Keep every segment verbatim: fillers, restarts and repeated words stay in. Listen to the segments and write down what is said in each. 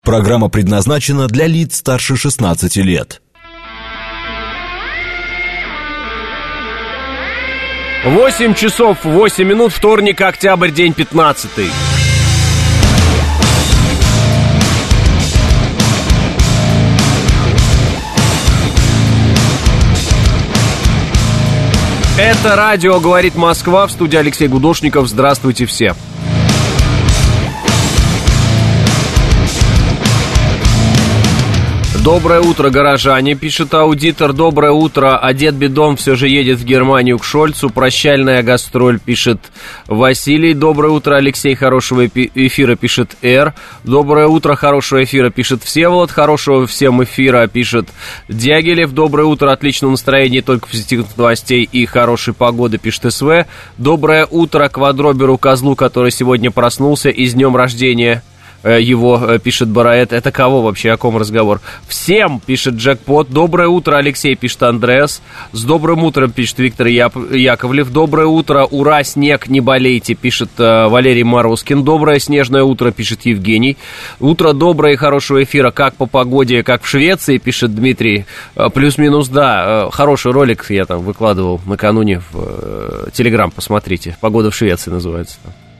Программа предназначена для лиц старше шестнадцати лет. восемь часов восемь минут, вторник, октябрь, день пятнадцатый. Это радио «Говорит Москва», в студии Алексей Гудошников. Здравствуйте все. Доброе утро, горожане, пишет аудитор. Доброе утро, а дед Бидон все же едет в Германию к Шольцу. Прощальная гастроль, пишет Василий. Доброе утро, Алексей, хорошего эфира, пишет Р. Доброе утро, хорошего эфира, пишет Всеволод. Хорошего всем эфира, пишет Дягилев. Доброе утро, отличного настроения, только позитивных новостей и хорошей погоды, пишет СВ. Доброе утро квадроберу Козлу, который сегодня проснулся, и с днем рождения его, пишет Бараэт. Это кого вообще, о ком разговор? Всем, пишет Джекпот. Доброе утро, Алексей, пишет Андреас. С добрым утром, пишет Виктор Яп- Яковлев. Доброе утро, ура, снег, не болейте, пишет uh, Валерий Марускин. Доброе снежное утро, пишет Евгений. Утро доброе и хорошего эфира, как по погоде, как в Швеции, пишет Дмитрий. Uh, плюс-минус, да, uh, хороший ролик я там выкладывал накануне в uh, Телеграм, посмотрите. Погода в Швеции называется.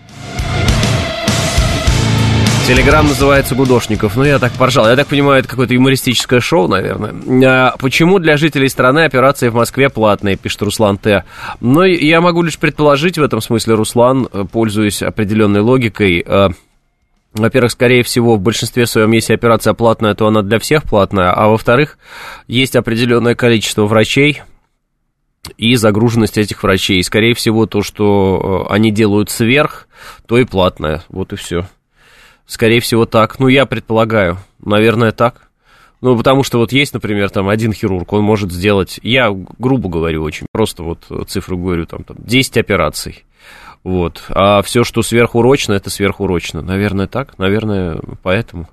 Телеграм называется Гудошников. Ну, я так поржал. Я так понимаю, это какое-то юмористическое шоу, наверное. А почему для жителей страны операции в Москве платные, пишет Руслан Т. Ну, я могу лишь предположить в этом смысле, Руслан, пользуясь определенной логикой. Во-первых, скорее всего, в большинстве своем, если операция платная, то она для всех платная. А во-вторых, есть определенное количество врачей и загруженность этих врачей. И, скорее всего, то, что они делают сверх, то и платное. Вот и все. Скорее всего, так. Ну, я предполагаю. Наверное, так. Ну, потому что вот есть, например, там один хирург, он может сделать, я грубо говорю очень, просто вот цифру говорю, там, там десять операций. Вот. А все, что сверхурочно, это сверхурочно. Наверное, так. Наверное, поэтому.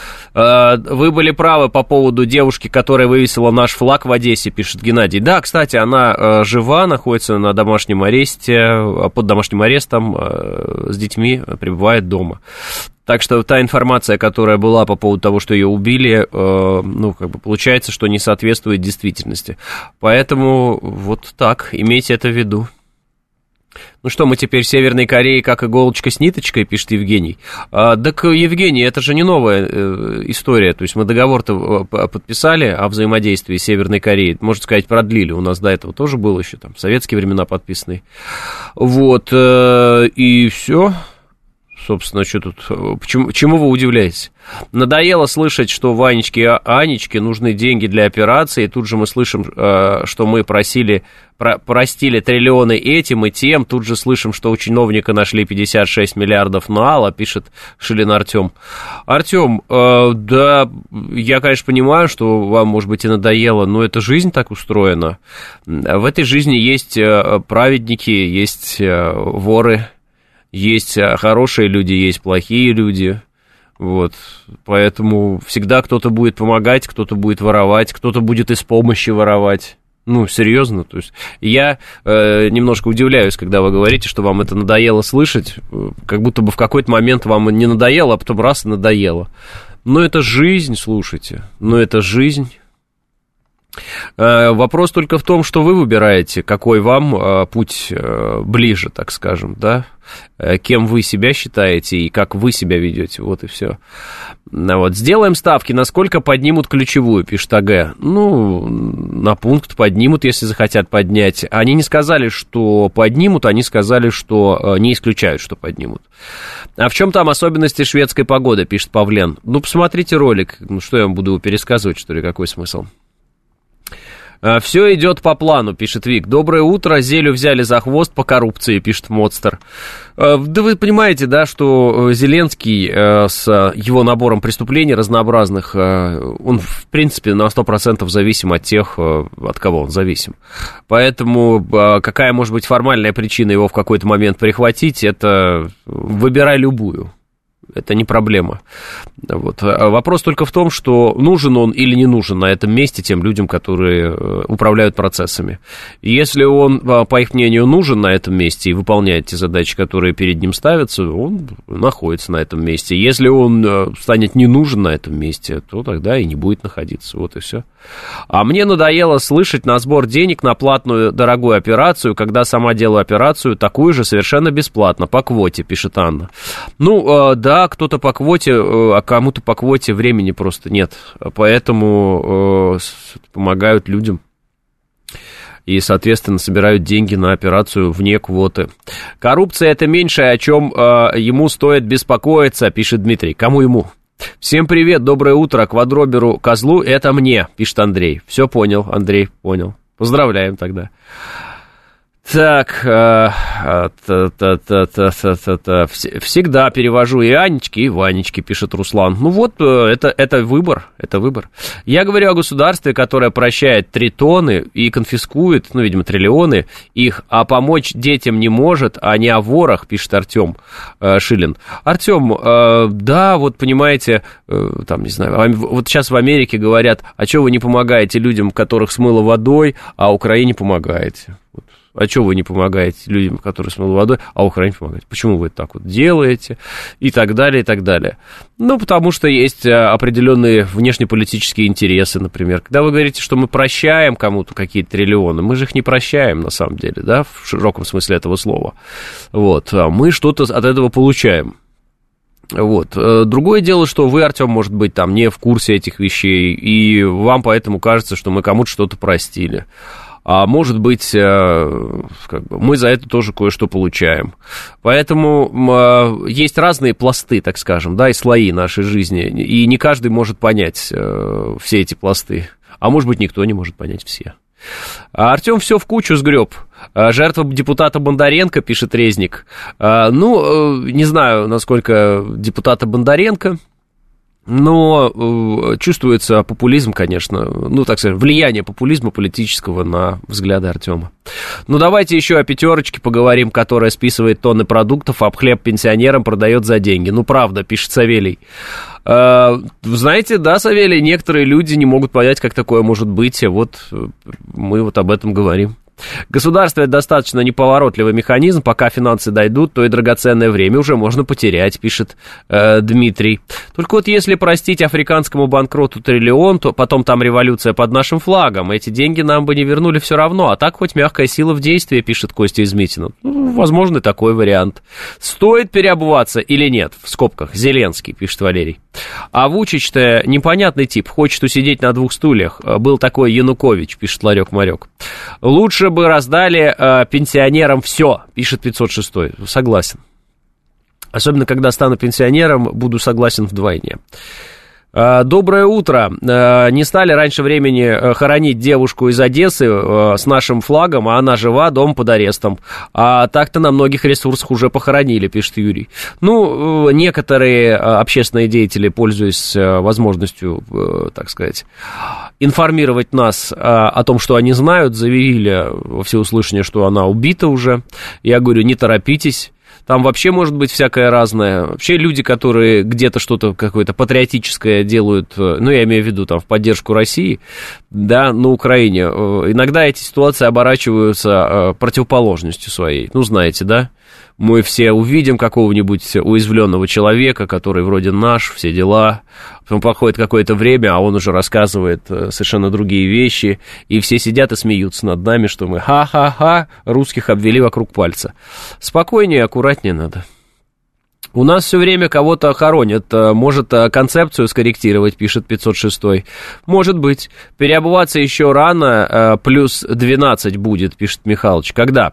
Вы были правы по поводу девушки, которая вывесила наш флаг в Одессе, пишет Геннадий. Да, кстати, она жива, находится на домашнем аресте, под домашним арестом, с детьми, пребывает дома. Так что та информация, которая была по поводу того, что ее убили, ну, как бы получается, что не соответствует действительности. Поэтому вот так, имейте это в виду. Ну что, мы теперь в Северной Корее как иголочка с ниточкой, пишет Евгений. А, так, Евгений, это же не новая э, история. То есть мы договор-то подписали о взаимодействии с Северной Кореей. Можно сказать, продлили. У нас до этого тоже было еще там в советские времена подписанный. Вот, э, и все. Собственно, что тут, почему, чему вы удивляетесь? Надоело слышать, что Ванечке и Анечке нужны деньги для операции, и тут же мы слышим, что мы просили, про, простили триллионы этим и тем, тут же слышим, что у чиновника нашли пятьдесят шесть миллиардов НААЛа, пишет Шилин Артем. Артем, э, да, я, конечно, понимаю, что вам, может быть, и надоело, но эта жизнь так устроена. В этой жизни есть праведники, есть воры. Есть хорошие люди, есть плохие люди, вот, поэтому всегда кто-то будет помогать, кто-то будет воровать, кто-то будет из помощи воровать, ну, серьезно, то есть я э, немножко удивляюсь, когда вы говорите, что вам это надоело слышать, как будто бы в какой-то момент вам не надоело, а потом раз и надоело, но это жизнь, слушайте, но это жизнь. Вопрос только в том, что вы выбираете, какой вам путь ближе, так скажем, да, кем вы себя считаете и как вы себя ведете, вот и все. Вот. Сделаем ставки, насколько поднимут ключевую, пишет АГ. Ну, на пункт поднимут, если захотят поднять. Они не сказали, что поднимут, они сказали, что не исключают, что поднимут. А в чем там особенности шведской погоды, пишет Павлен. Ну, посмотрите ролик, ну, что я вам буду пересказывать, что ли, какой смысл? Все идет по плану, пишет Вик. Доброе утро, Зелю взяли за хвост по коррупции, пишет Модстер. Да вы понимаете, да, что Зеленский с его набором преступлений разнообразных, он, в принципе, на сто процентов зависим от тех, от кого он зависим. Поэтому какая может быть формальная причина его в какой-то момент прихватить, это выбирай любую. это не проблема. Вот. Вопрос только в том, что нужен он или не нужен на этом месте тем людям, которые управляют процессами. Если он, по их мнению, нужен на этом месте и выполняет те задачи, которые перед ним ставятся, он находится на этом месте. Если он станет не нужен на этом месте, то тогда и не будет находиться. Вот и все. А мне надоело слышать на сбор денег на платную дорогую операцию, когда сама делаю операцию такую же совершенно бесплатно, по квоте, пишет Анна. Ну, да, кто-то по квоте, а кому-то по квоте времени просто нет. Поэтому помогают людям. И, соответственно, собирают деньги на операцию вне квоты. Коррупция – это меньшее, о чем э, ему стоит беспокоиться, пишет Дмитрий. Кому ему? Всем привет, доброе утро, квадроберу козлу – это мне, пишет Андрей. Все понял, Андрей, понял. Поздравляем тогда. Так, всегда перевожу и Анечки, и Ванечки, пишет Руслан. Ну вот, это, это выбор, это выбор. Я говорю о государстве, которое прощает тритоны и конфискует, ну, видимо, триллионы их, а помочь детям не может, а не о ворах, пишет Артем Шилин. Артем, да, вот понимаете, там, не знаю, вот сейчас в Америке говорят, а что вы не помогаете людям, которых смыло водой, а Украине помогаете? А что вы не помогаете людям, которые смыло водой, а Украине помогаете? Почему вы так вот делаете? И так далее, и так далее. Ну, потому что есть определенные внешнеполитические интересы, например. Когда вы говорите, что мы прощаем кому-то какие-то триллионы, мы же их не прощаем, на самом деле, да, в широком смысле этого слова. Вот, мы что-то от этого получаем. Вот. Другое дело, что вы, Артем, может быть, там не в курсе этих вещей, и вам поэтому кажется, что мы кому-то что-то простили. А может быть, как бы, мы за это тоже кое-что получаем. Поэтому есть разные пласты, так скажем, да, и слои нашей жизни, и не каждый может понять все эти пласты, а может быть, никто не может понять все. А Артем все в кучу сгреб. Жертва депутата Бондаренко, пишет Резник. Ну, не знаю, насколько депутата Бондаренко, но э, чувствуется популизм, конечно, ну, так сказать, влияние популизма политического на взгляды Артема. Ну, давайте еще о пятерочке поговорим, которая списывает тонны продуктов, а хлеб пенсионерам продает за деньги. Ну, правда, пишет Савелий. Э, знаете, да, Савелий, некоторые люди не могут понять, как такое может быть, вот мы вот об этом говорим. Государство – это достаточно неповоротливый механизм, пока финансы дойдут, то и драгоценное время уже можно потерять, пишет э, Дмитрий. Только вот если простить африканскому банкроту триллион, то потом там революция под нашим флагом, эти деньги нам бы не вернули все равно, а так хоть мягкая сила в действии, пишет Костя Измитина. Ну, возможно, такой вариант. Стоит переобуваться или нет? В скобках, Зеленский, пишет Валерий. А Вучич-то непонятный тип, хочет усидеть на двух стульях. Был такой Янукович, пишет Ларек-Марек. Лучше бы раздали э, пенсионерам все, пишет пятьсот шестой. Согласен. Особенно, когда стану пенсионером, буду согласен вдвойне. Э, доброе утро. Э, не стали раньше времени хоронить девушку из Одессы э, с нашим флагом, а она жива, дом под арестом. А так-то на многих ресурсах уже похоронили, пишет Юрий. Ну, э, некоторые э, общественные деятели, пользуясь э, возможностью, э, так сказать, информировать нас а, о том, что они знают, заявили во всеуслышание, что она убита уже. Я говорю, не торопитесь. Там вообще может быть всякое разное. Вообще люди, которые где-то что-то какое-то патриотическое делают, ну, я имею в виду там в поддержку России, да, на Украине, иногда эти ситуации оборачиваются противоположностью своей. Ну, знаете, да? Мы все увидим какого-нибудь уязвленного человека, который вроде наш, все дела. Потом проходит какое-то время, а он уже рассказывает совершенно другие вещи. И все сидят и смеются над нами, что мы ха-ха-ха, русских обвели вокруг пальца. Спокойнее, аккуратнее надо. У нас все время кого-то хоронят. Может, концепцию скорректировать, пишет пятьсот шестой. Может быть. Переобуваться еще рано, плюс двенадцать будет, пишет Михалыч. Когда?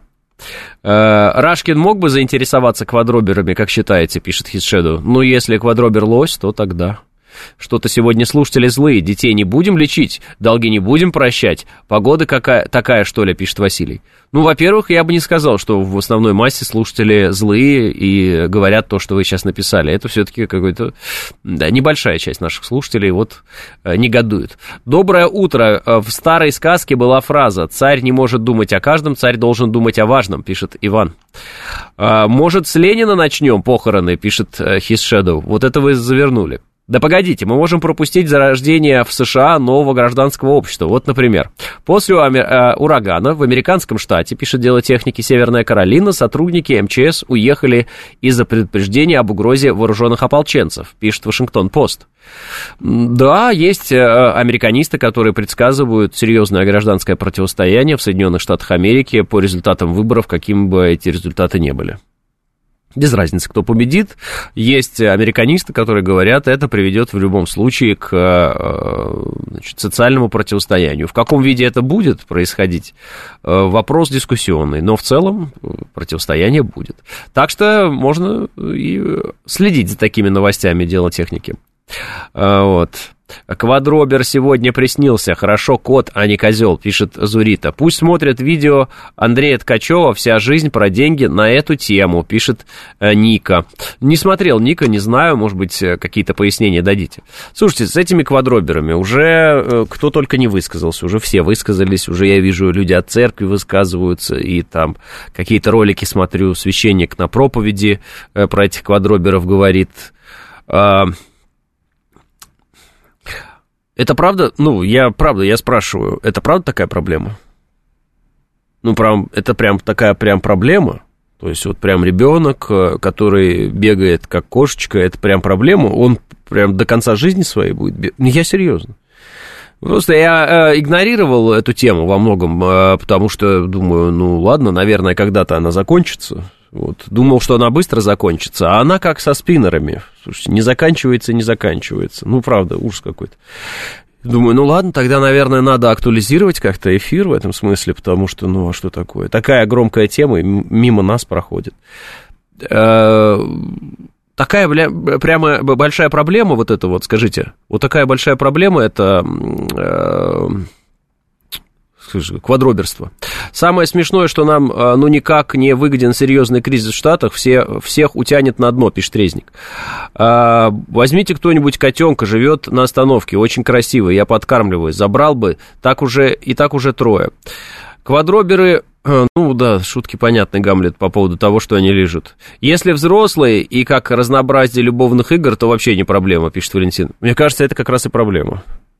Рашкин мог бы заинтересоваться квадроберами, как считаете, пишет Хитшеду. Ну, если квадробер лось, то тогда. Что-то сегодня слушатели злые, детей не будем лечить, долги не будем прощать, погода какая, такая, что ли, пишет Василий. Ну, во-первых, я бы не сказал, что в основной массе слушатели злые и говорят то, что вы сейчас написали. Это все-таки какой-то, да, небольшая часть наших слушателей вот негодует. Доброе утро. В старой сказке была фраза «Царь не может думать о каждом, царь должен думать о важном», пишет Иван. Может, с Ленина начнем похороны, пишет His Shadow. Вот это вы завернули. Да погодите, мы можем пропустить зарождение в США нового гражданского общества. Вот, например, после урагана в американском штате, пишет дело техники Северная Каролина, сотрудники эм че эс уехали из-за предупреждения об угрозе вооруженных ополченцев, пишет Вашингтон-Пост. Да, есть американисты, которые предсказывают серьезное гражданское противостояние в Соединенных Штатах Америки по результатам выборов, какими бы эти результаты ни были. Без разницы, кто победит. Есть американисты, которые говорят, это приведет в любом случае к, значит, социальному противостоянию. В каком виде это будет происходить, вопрос дискуссионный, но в целом противостояние будет. Так что можно и следить за такими новостями дела техники. Вот. Квадробер сегодня приснился. Хорошо, кот, а не козел, пишет Зурита. Пусть смотрят видео Андрея Ткачева «Вся жизнь про деньги» на эту тему, пишет Ника. Не смотрел Ника, не знаю, может быть, какие-то пояснения дадите. Слушайте, с этими квадроберами уже кто только не высказался, уже все высказались, уже я вижу, люди от церкви высказываются, и там какие-то ролики смотрю, священник на проповеди про этих квадроберов говорит. Это правда, ну, я правда, я спрашиваю, это правда такая проблема? Ну, прям, это прям такая прям проблема? То есть вот прям ребенок, который бегает как кошечка, это прям проблема? Он прям до конца жизни своей будет бегать? Я серьезно. Просто я э, игнорировал эту тему во многом, э, потому что думаю, ну, ладно, наверное, когда-то она закончится. Вот. Думал, что она быстро закончится, а она как со спиннерами. Слушайте, не заканчивается, не заканчивается. Ну, правда, ужас какой-то. Думаю, ну ладно, тогда, наверное, надо актуализировать как-то эфир в этом смысле, потому что, ну, а что такое? Такая громкая тема мимо нас проходит. Такая, бля, прямо большая проблема вот это вот, скажите. Вот такая большая проблема, это... квадроберство. Самое смешное, что нам, ну, никак не выгоден серьезный кризис в Штатах, все, всех утянет на дно, пишет Резник. А, возьмите кто-нибудь котенка, живет на остановке, очень красивый, я подкармливаю, забрал бы, так уже, и так уже трое. Квадроберы, ну да, шутки понятны, Гамлет, по поводу того, что они лежат. Если взрослые и как разнообразие любовных игр, то вообще не проблема, пишет Валентин. Мне кажется, это как раз и проблема.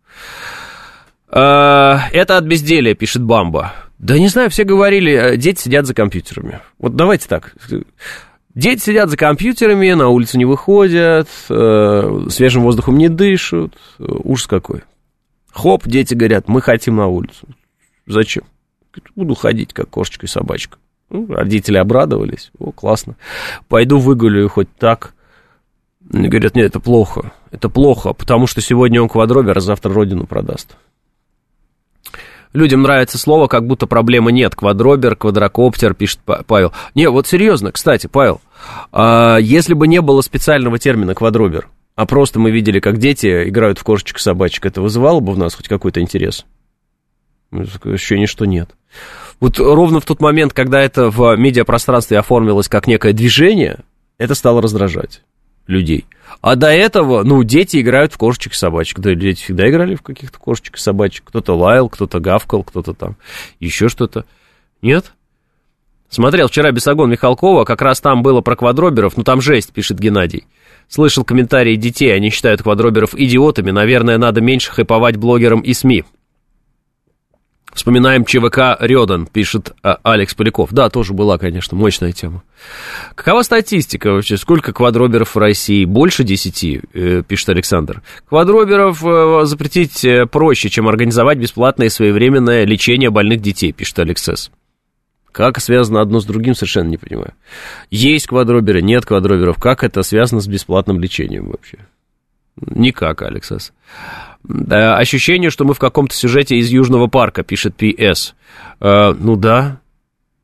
Это от безделия, пишет Бамба. Да не знаю, все говорили, дети сидят за компьютерами. Вот давайте так. Дети сидят за компьютерами, на улицу не выходят, свежим воздухом не дышат. Ужас какой. Хоп, дети говорят, мы хотим на улицу. Зачем? Буду ходить, как кошечка и собачка. Ну, родители обрадовались. О, классно. Пойду выгуляю хоть так. Они говорят, нет, это плохо. Это плохо, потому что сегодня он квадробер, а завтра родину продаст. Людям нравится слово, как будто проблемы нет. Квадробер, квадрокоптер, пишет Павел. Не, вот серьезно, кстати, Павел, если бы не было специального термина квадробер, а просто мы видели, как дети играют в кошечек-собачек, это вызывало бы в нас хоть какой-то интерес? Ощущение, что нет. Вот ровно в тот момент, когда это в медиапространстве оформилось как некое движение, это стало раздражать людей. А до этого, ну, дети играют в кошечек и собачек. Да, дети всегда играли в каких-то кошечек и собачек. Кто-то лаял, кто-то гавкал, кто-то там еще что-то. Нет? Смотрел вчера Бесогон Михалкова, как раз там было про квадроберов. Ну, там жесть, пишет Геннадий. Слышал комментарии детей, они считают квадроберов идиотами. Наверное, надо меньше хайповать блогерам и СМИ. Вспоминаем ЧВК Рёдан, пишет а, Алекс Поляков. Да, тоже была, конечно, мощная тема. Какова статистика вообще? Сколько квадроберов в России? Больше десяти, э, пишет Александр. Квадроберов э, запретить проще, чем организовать бесплатное и своевременное лечение больных детей, пишет Алексес. Как связано одно с другим, совершенно не понимаю. Есть квадроберы, нет квадроберов. Как это связано с бесплатным лечением вообще? Никак, Алексес. Да, ощущение, что мы в каком-то сюжете из Южного парка, пишет пи эс. Э, ну да.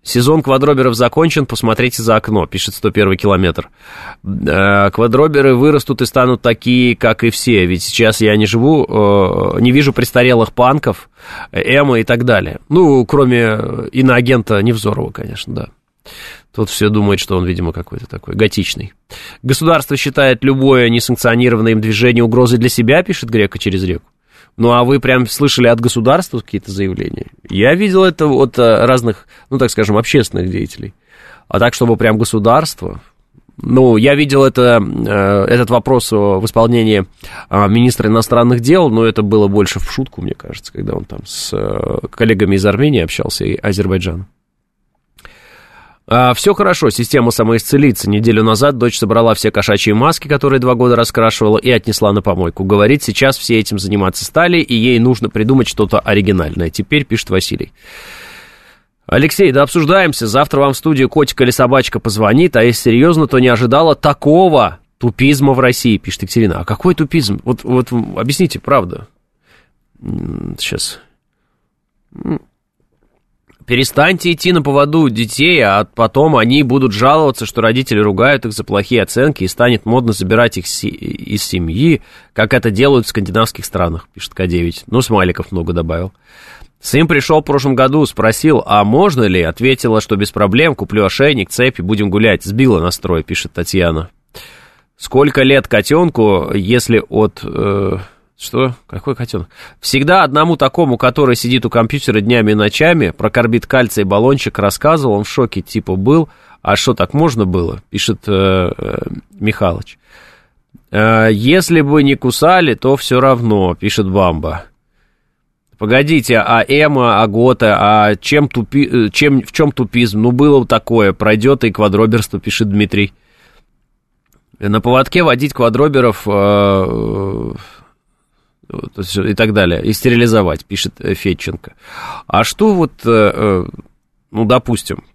Сезон квадроберов закончен, посмотрите за окно, пишет сто первый километр. Квадроберы вырастут и станут такие, как и все, ведь сейчас я не живу, не вижу престарелых панков, эмо и так далее. Ну, кроме иноагента Невзорова, конечно, да. Тут все думают, что он, видимо, какой-то такой готичный. Государство считает любое несанкционированное им движение угрозой для себя, пишет Грека через реку. Ну, а вы прям слышали от государства какие-то заявления? Я видел это от разных, ну, так скажем, общественных деятелей. А так, чтобы прям государство... Ну, я видел это, этот вопрос в исполнении министра иностранных дел, но это было больше в шутку, мне кажется, когда он там с коллегами из Армении общался и Азербайджана. Все хорошо, система самоисцелится. Неделю назад дочь собрала все кошачьи маски, которые два года раскрашивала, и отнесла на помойку. Говорит, сейчас все этим заниматься стали, и ей нужно придумать что-то оригинальное. Теперь, пишет Василий. Алексей, да обсуждаемся. Завтра вам в студию котик или собачка позвонит, а если серьезно, то не ожидала такого тупизма в России, пишет Екатерина. А какой тупизм? Вот, вот объясните, правда. Сейчас... Перестаньте идти на поводу детей, а потом они будут жаловаться, что родители ругают их за плохие оценки, и станет модно забирать их из семьи, как это делают в скандинавских странах, пишет Ка девять. Ну, смайликов много добавил. Сын пришел в прошлом году, спросил, а можно ли? Ответила, что без проблем, куплю ошейник, цепи, будем гулять. Сбила настрой, пишет Татьяна. Сколько лет котенку, если от... Э... Что? Какой котенок? Всегда одному такому, который сидит у компьютера днями и ночами, про карбид кальция и баллончик рассказывал, он в шоке типа был. А что, так можно было? Пишет э, э, Михалыч. Э, если бы не кусали, то все равно, пишет Бамба. Погодите, а Эма, а Гота, а чем тупи... чем... в чем тупизм? Ну, было такое, пройдет и квадроберство, пишет Дмитрий. На поводке водить квадроберов... Э, и так далее, и стерилизовать, пишет Федченко. А что вот, ну, допустим,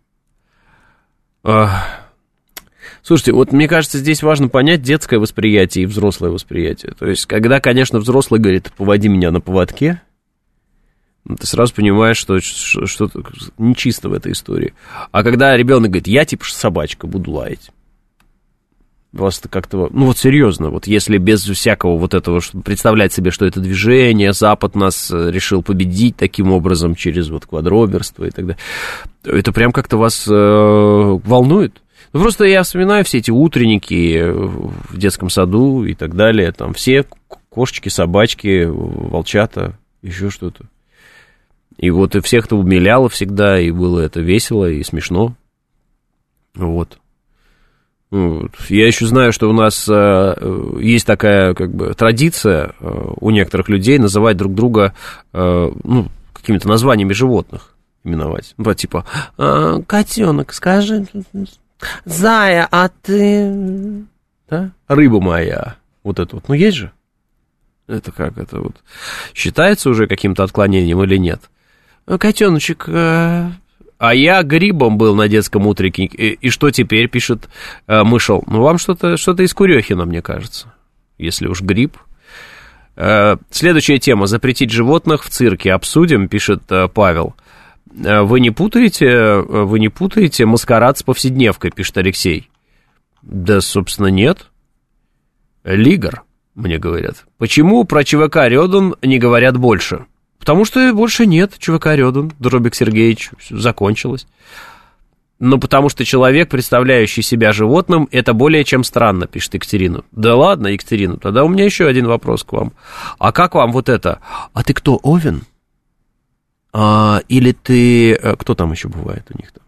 слушайте, вот мне кажется, здесь важно понять детское восприятие и взрослое восприятие. То есть, когда, конечно, взрослый говорит, поводи меня на поводке, ты сразу понимаешь, что что-то нечисто в этой истории. А когда ребенок говорит, я типа собачка, буду лаять. Просто как-то, ну вот серьезно, вот если без всякого вот этого, представлять себе, что это движение, Запад нас решил победить таким образом через вот квадроберство и так далее, это прям как-то вас э, волнует. Ну просто я вспоминаю все эти утренники в детском саду и так далее, там все кошечки, собачки, волчата, еще что-то. И вот и всех это умиляло всегда, и было это весело и смешно, вот. Я еще знаю, что у нас э, есть такая как бы традиция э, у некоторых людей называть друг друга э, ну, какими-то названиями животных, именовать. Ну, типа, э, котенок, скажи, зая, а ты... Да? Рыба моя. Вот это вот. Ну, есть же? Это как это вот? Считается уже каким-то отклонением или нет? Котеночек... Э... А я грибом был на детском утрике. И, и что теперь, пишет э, Мышел? Ну, вам что-то, что-то из Курехина, мне кажется. Если уж гриб. Э, следующая тема. Запретить животных в цирке. Обсудим, пишет э, Павел. Э, вы не путаете, вы не путаете маскарад с повседневкой, пишет Алексей. Да, собственно, нет. Лигар, мне говорят. Почему про ЧВК Рёдан не говорят больше? Потому что больше нет ЧВК Рёдан, Дробик Сергеевич, закончилось. Ну, потому что человек, представляющий себя животным, это более чем странно, пишет Екатерина. Да ладно, Екатерина, тогда у меня еще один вопрос к вам. А как вам вот это? А ты кто, Овен? А, или ты... Кто там еще бывает у них там?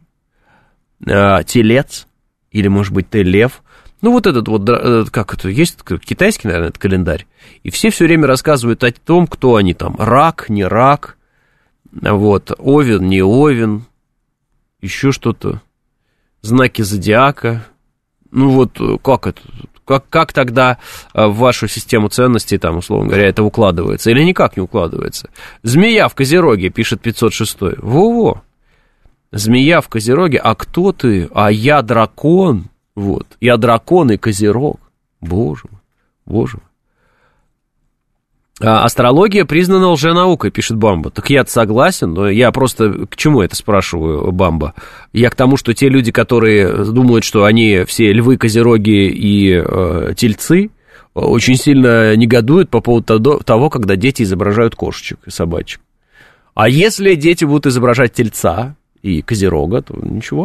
А, телец? Или, может быть, ты лев? Ну, вот этот вот, как это, есть китайский, наверное, этот календарь, и все все время рассказывают о том, кто они там, рак, не рак, вот, овен, не овен, еще что-то, знаки зодиака, ну, вот, как это, как, как тогда в вашу систему ценностей, там, условно говоря, это укладывается, или никак не укладывается? Змея в Козероге, пишет пятьсот шестой, во-во, змея в Козероге, а кто ты, а я дракон. Вот, я дракон и козерог. Боже мой, боже мой. Астрология признана лженаукой, пишет Бамба. Так я-то согласен, но я просто к чему это спрашиваю, Бамба? Я к тому, что те люди, которые думают, что они все львы, козероги и э, тельцы, очень сильно негодуют по поводу того, когда дети изображают кошечек и собачек. А если дети будут изображать тельца и козерога, то ничего.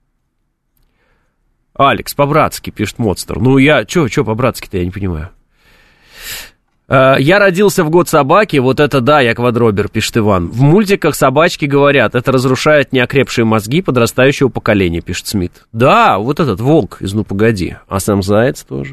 Алекс, по-братски, пишет Модстер. Ну, я... Чё, чё по-братски-то, я не понимаю. Я родился в год собаки, вот это да, я квадробер, пишет Иван. В мультиках собачки говорят, это разрушает неокрепшие мозги подрастающего поколения, пишет Смит. Да, вот этот волк из «Ну, погоди», а сам заяц тоже.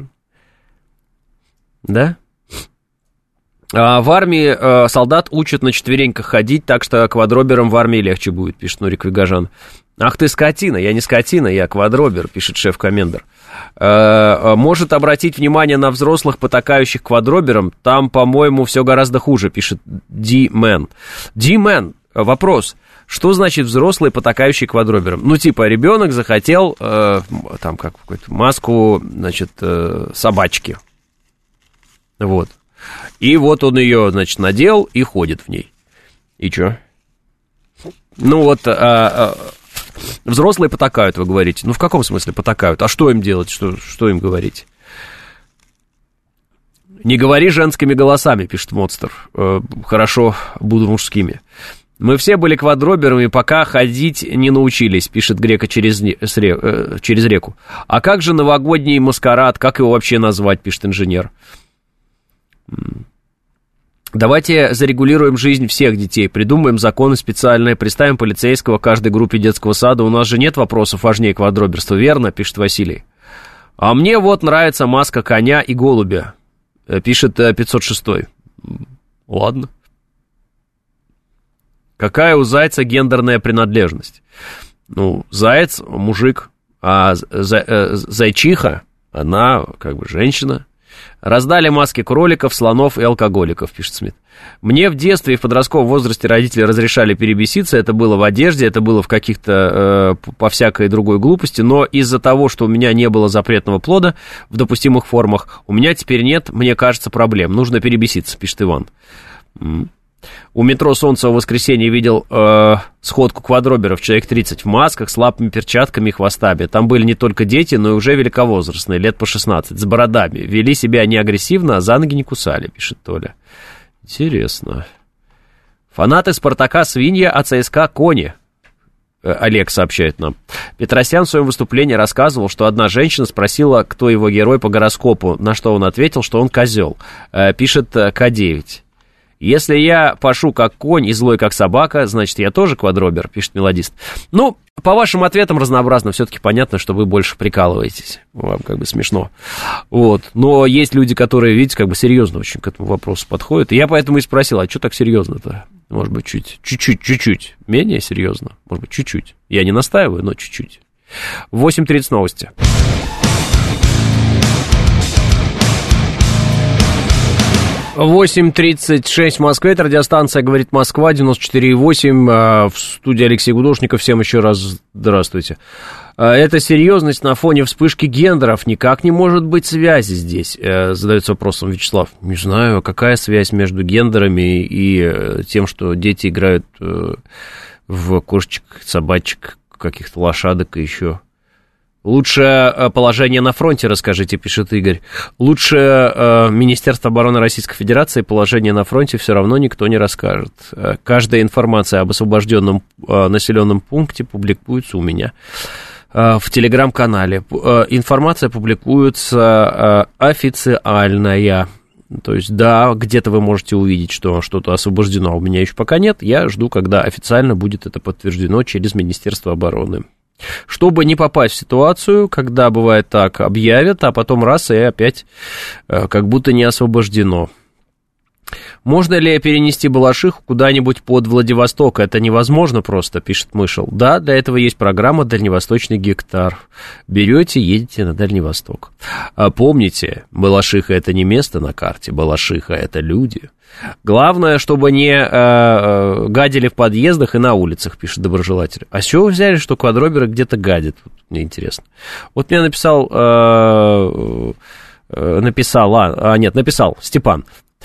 Да? А в армии э, солдат учат на четвереньках ходить, так что квадроберам в армии легче будет, пишет Нурик Вигажан. Ах ты скотина, я не скотина, я квадробер, пишет шеф-комендер. Э, может обратить внимание на взрослых, потакающих квадроберам, там, по-моему, все гораздо хуже, пишет Ди-Мэн. Ди-Мэн, вопрос, что значит взрослый, потакающий квадроберам? Ну, типа, ребенок захотел, э, там, как какую-то маску, значит, э, собачки. Вот. И вот он ее, значит, надел и ходит в ней. И чё? Ну, вот... А, а, взрослые потакают, вы говорите. Ну, в каком смысле потакают? А что им делать? Что, что им говорить? Не говори женскими голосами, пишет Модстер. Э, хорошо, буду мужскими. Мы все были квадроберами, пока ходить не научились, пишет Грека через, не, с ре, э, через реку. А как же новогодний маскарад? Как его вообще назвать, пишет инженер. Давайте зарегулируем жизнь всех детей, придумаем законы специальные, приставим полицейского к каждой группе детского сада. У нас же нет вопросов важнее квадроберства, верно, пишет Василий. А мне вот нравится маска коня и голубя, пишет пятьсот шестой. Ладно. Какая у зайца гендерная принадлежность? Ну, заяц, мужик, а зайчиха, она как бы женщина. Раздали маски кроликов, слонов и алкоголиков, пишет Смит. Мне в детстве и в подростковом возрасте родители разрешали перебеситься. Это было в одежде, это было в каких-то, э, по всякой другой глупости. Но из-за того, что у меня не было запретного плода в допустимых формах, у меня теперь нет, мне кажется, проблем. Нужно перебеситься, пишет Иван. М-м. У метро «Солнце» в воскресенье видел э, сходку квадроберов, человек тридцать, в масках, с лапами, перчатками и хвостами. Там были не только дети, но и уже великовозрастные, лет по шестнадцать, с бородами. Вели себя не агрессивно, а за ноги не кусали, пишет Толя. Интересно. Фанаты «Спартака» свинья, а ЦСКА кони. Э, Олег сообщает нам. Петросян в своем выступлении рассказывал, что одна женщина спросила, кто его герой по гороскопу, на что он ответил, что он козел. Э, пишет Ка девять. Если я пашу как конь и злой как собака, значит, я тоже квадробер, пишет мелодист. Ну, по вашим ответам разнообразно, все-таки понятно, что вы больше прикалываетесь. Вам как бы смешно. Вот. Но есть люди, которые, видите, как бы серьезно очень к этому вопросу подходят. И я поэтому и спросил, а что так серьезно-то? Может быть, чуть, чуть-чуть, чуть-чуть. Менее серьезно. Может быть, чуть-чуть. Я не настаиваю, но чуть-чуть. восемь тридцать новости. восемь тридцать шесть в Москве, это радиостанция «Говорит Москва», девяносто четыре и восемь, в студии Алексей Гудошников, всем еще раз здравствуйте. Эта серьезность на фоне вспышки гендеров, никак не может быть связи здесь, задается вопросом Вячеслав. Не знаю, какая связь между гендерами и тем, что дети играют в кошечек, собачек, каких-то лошадок и еще... Лучшее положение на фронте, расскажите, пишет Игорь. Лучше э, Министерство обороны Российской Федерации положение на фронте все равно никто не расскажет. Каждая информация об освобожденном э, населенном пункте публикуется у меня э, в телеграм-канале. Э, информация публикуется э, официальная. То есть, да, где-то вы можете увидеть, что что-то освобождено, а у меня еще пока нет. Я жду, когда официально будет это подтверждено через Министерство обороны. Чтобы не попасть в ситуацию, когда бывает так, объявят, а потом раз и опять как будто не освобождено. Можно ли перенести Балашиху куда-нибудь под Владивосток? Это невозможно просто, пишет Мышел. Да, для этого есть программа «Дальневосточный гектар». Берете, едете на Дальний Восток. А помните, Балашиха – это не место на карте, Балашиха – это люди. Главное, чтобы не э, э, гадили в подъездах и на улицах, пишет доброжелатель. А с чего вы взяли, что квадроберы где-то гадят? Вот, мне интересно. Вот мне написал, э, э, написал, а, а нет, написал Степан.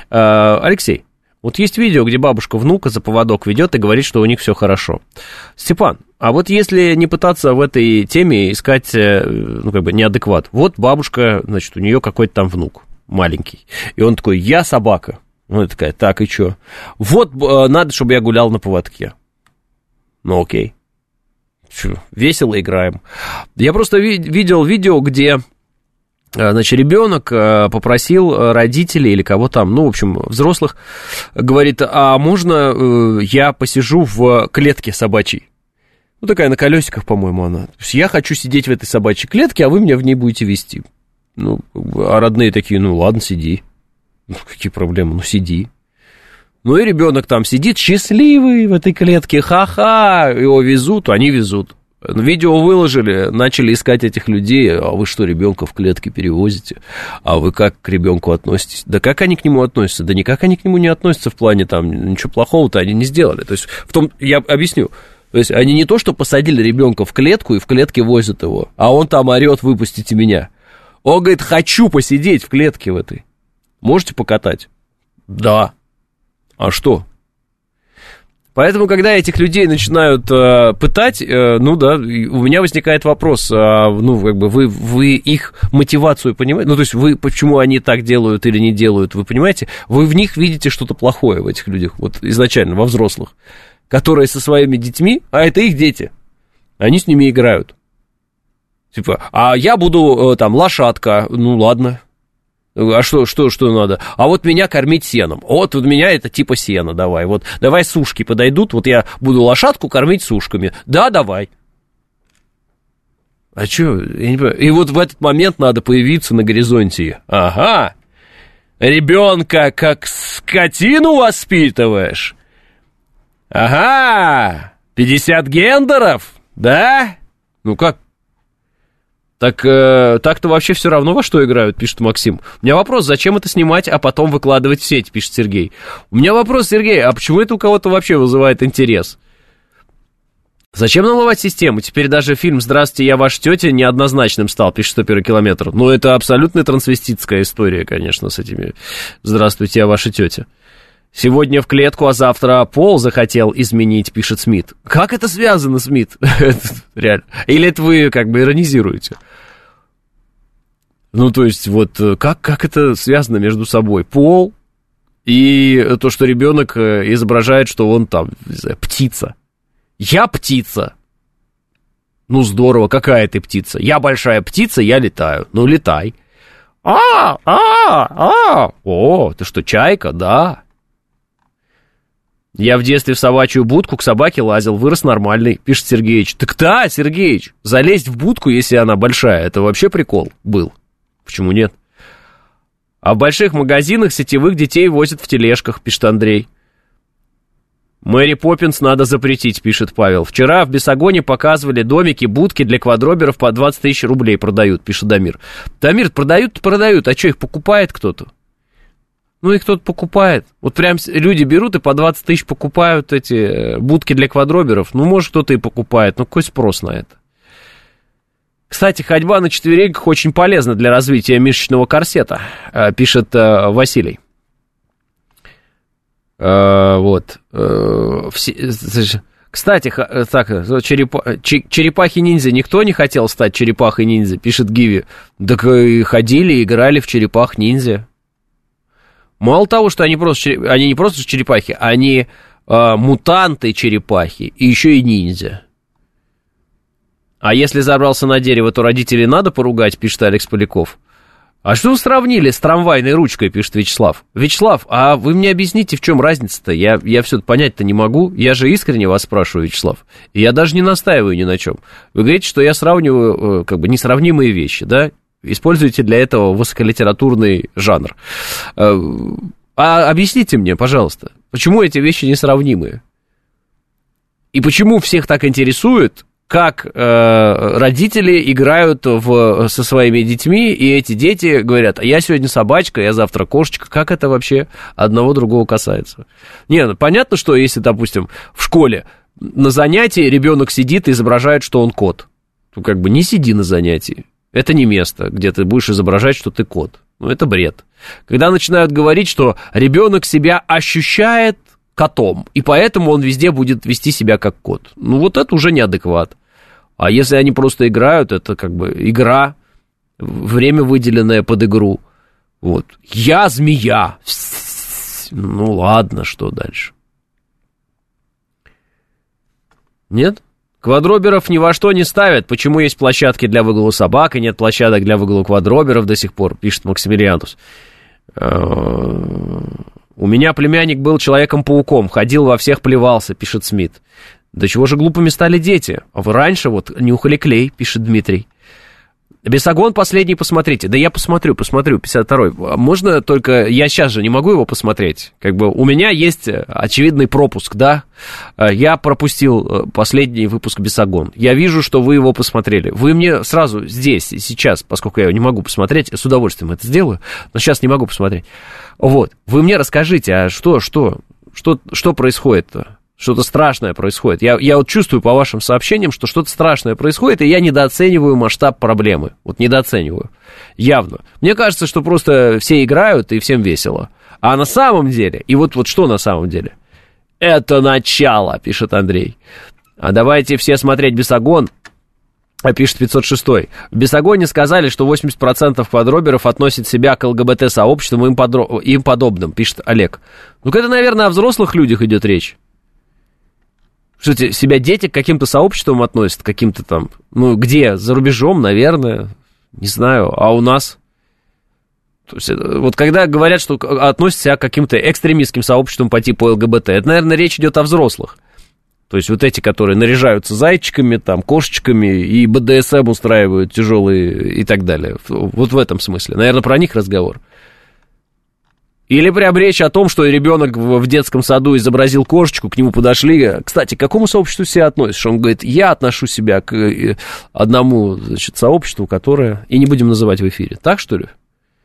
Алексей, вот есть видео, где бабушка внука за поводок ведет и говорит, что у них все хорошо. Степан, а вот если не пытаться в этой теме искать, ну, как бы, неадекват. Вот бабушка, значит, у нее какой-то там внук маленький. И он такой, я собака. Ну, такая, так, и что? Вот надо, чтобы я гулял на поводке. Ну, окей. Чё, весело играем. Я просто ви- видел видео, где, значит, ребенок попросил родителей или кого там, ну, в общем, взрослых, говорит, а можно я посижу в клетке собачьей? Ну, такая на колесиках, по-моему, она. То есть я хочу сидеть в этой собачьей клетке, а вы меня в ней будете вести. Ну, а родные такие, ну, ладно, сиди. Ну, какие проблемы? Ну, сиди. Ну, и ребенок там сидит счастливый в этой клетке, ха-ха, его везут, они везут. Видео выложили, начали искать этих людей, а вы что, ребенка в клетке перевозите? А вы как к ребенку относитесь? Да как они к нему относятся? Да никак они к нему не относятся в плане, там, ничего плохого-то они не сделали. То есть, в том, я объясню, то есть, они не то, что посадили ребенка в клетку и в клетке возят его, а он там орет, выпустите меня. Он говорит, хочу посидеть в клетке в этой. Можете покатать? Да. А что? Поэтому, когда этих людей начинают э, пытать, э, ну да, у меня возникает вопрос, э, ну, как бы, вы, вы их мотивацию понимаете? Ну, то есть, вы, почему они так делают или не делают, вы понимаете? Вы в них видите что-то плохое, в этих людях, вот изначально, во взрослых, которые со своими детьми, а это их дети, они с ними играют. Типа, а я буду, э, там, лошадка, ну, ладно. А что, что, что надо? А вот меня кормить сеном. Вот, вот меня это типа сена, давай. Вот, давай сушки подойдут, вот я буду лошадку кормить сушками. Да, давай. А что? Я не понимаю. И вот в этот момент надо появиться на горизонте. Ага. Ребенка как скотину воспитываешь? Ага. пятьдесят гендеров? Да? Ну как? Так, э, так-то вообще все равно во что играют, пишет Максим. У меня вопрос, зачем это снимать, а потом выкладывать в сеть, пишет Сергей. У меня вопрос, Сергей, а почему это у кого-то вообще вызывает интерес? Зачем нам ломать систему? Теперь даже фильм «Здравствуйте, я ваша тетя» неоднозначным стал, пишет сто первый километр. Ну, это абсолютно трансвеститская история, конечно, с этими «Здравствуйте, я ваша тетя». Сегодня в клетку, а завтра пол захотел изменить, пишет Смит. Как это связано, Смит? Реально. Или это вы как бы иронизируете? Ну, то есть, вот как, как это связано между собой? Пол и то, что ребенок изображает, что он там, не знаю, птица. Я птица. Ну, здорово, какая ты птица? Я большая птица, я летаю. Ну, летай. А, а, а. О, ты что, чайка? Да. Я в детстве в собачью будку к собаке лазил, вырос нормальный, пишет Сергеич. Так да, Сергеич, залезть в будку, если она большая, это вообще прикол был. Почему нет? А в больших магазинах сетевых детей возят в тележках, пишет Андрей. Мэри Поппинс надо запретить, пишет Павел. Вчера в Бесогоне показывали домики, будки для квадроберов по двадцать тысяч рублей продают, пишет Дамир. Дамир, продают-то продают, а что, их покупает кто-то? Ну, их кто-то покупает. Вот прям люди берут и по двадцать тысяч покупают эти будки для квадроберов. Ну, может, кто-то и покупает. Ну, какой спрос на это? Кстати, ходьба на четвереньках очень полезна для развития мышечного корсета, пишет Василий. Вот. Кстати, так, черепа... черепахи-ниндзя. Никто не хотел стать черепахой-ниндзя, пишет Гиви. Так и ходили, играли в черепах-ниндзя. Мало того, что они, просто, они не просто черепахи, они э, мутанты-черепахи и еще и ниндзя. А если забрался на дерево, то родителей надо поругать, пишет Алекс Поляков. А что вы сравнили с трамвайной ручкой, пишет Вячеслав. Вячеслав, а вы мне объясните, в чем разница-то? Я, я все это понять-то не могу. Я же искренне вас спрашиваю, Вячеслав. И я даже не настаиваю ни на чем. Вы говорите, что я сравниваю как бы несравнимые вещи, да? Используйте для этого высоколитературный жанр. А объясните мне, пожалуйста, почему эти вещи несравнимые? И почему всех так интересует, как э, родители играют в, со своими детьми, и эти дети говорят, а я сегодня собачка, я завтра кошечка. Как это вообще одного другого касается? Не, ну, понятно, что если, допустим, в школе на занятии ребенок сидит и изображает, что он кот, то как бы не сиди на занятии. Это не место, где ты будешь изображать, что ты кот. Ну, это бред. Когда начинают говорить, что ребенок себя ощущает котом, и поэтому он везде будет вести себя как кот. Ну, вот это уже неадекват. А если они просто играют, это как бы игра, время, выделенное под игру. Вот. Я змея. Ну, ладно, что дальше? Нет? Квадроберов ни во что не ставят. Почему есть площадки для выгула собак и нет площадок для выгула квадроберов до сих пор, пишет Максимилианус. У меня племянник был Человеком-пауком, ходил во всех, плевался, пишет Смит. Да чего же глупыми стали дети? А вы раньше вот нюхали клей, пишет Дмитрий. Бесогон последний посмотрите. Да я посмотрю, посмотрю, пятьдесят второй. Можно только... Я сейчас же не могу его посмотреть. Как бы у меня есть очевидный пропуск, да? Я пропустил последний выпуск Бесогон. Я вижу, что вы его посмотрели. Вы мне сразу здесь, сейчас, поскольку я его не могу посмотреть, с удовольствием это сделаю, но сейчас не могу посмотреть. Вот. Вы мне расскажите, а что, что, что, что происходит-то? Что-то страшное происходит. Я, я вот чувствую по вашим сообщениям, что что-то страшное происходит, и я недооцениваю масштаб проблемы. Вот недооцениваю. Явно. Мне кажется, что просто все играют, и всем весело. А на самом деле, и вот, вот что на самом деле? Это начало, пишет Андрей. А давайте все смотреть Бесогон, пишет пятьсот шестой. В Бесогоне сказали, что восемьдесят процентов квадроберов относят себя к ЛГБТ-сообществу и им, подро... им подобным, пишет Олег. Ну-ка, это, наверное, о взрослых людях идет речь. Что себя дети к каким-то сообществам относят, каким-то там, ну, где? За рубежом, наверное, не знаю, а у нас? То есть, вот когда говорят, что относят себя к каким-то экстремистским сообществам по типу ЛГБТ, это, наверное, речь идет о взрослых. То есть, вот эти, которые наряжаются зайчиками, там, кошечками и БДСМ устраивают тяжелые и так далее. Вот в этом смысле. Наверное, про них разговор. Или прям речь о том, что ребенок в детском саду изобразил кошечку, к нему подошли. Кстати, к какому сообществу себя относишь? Он говорит, я отношу себя к одному, значит, сообществу, которое... И не будем называть в эфире. Так, что ли?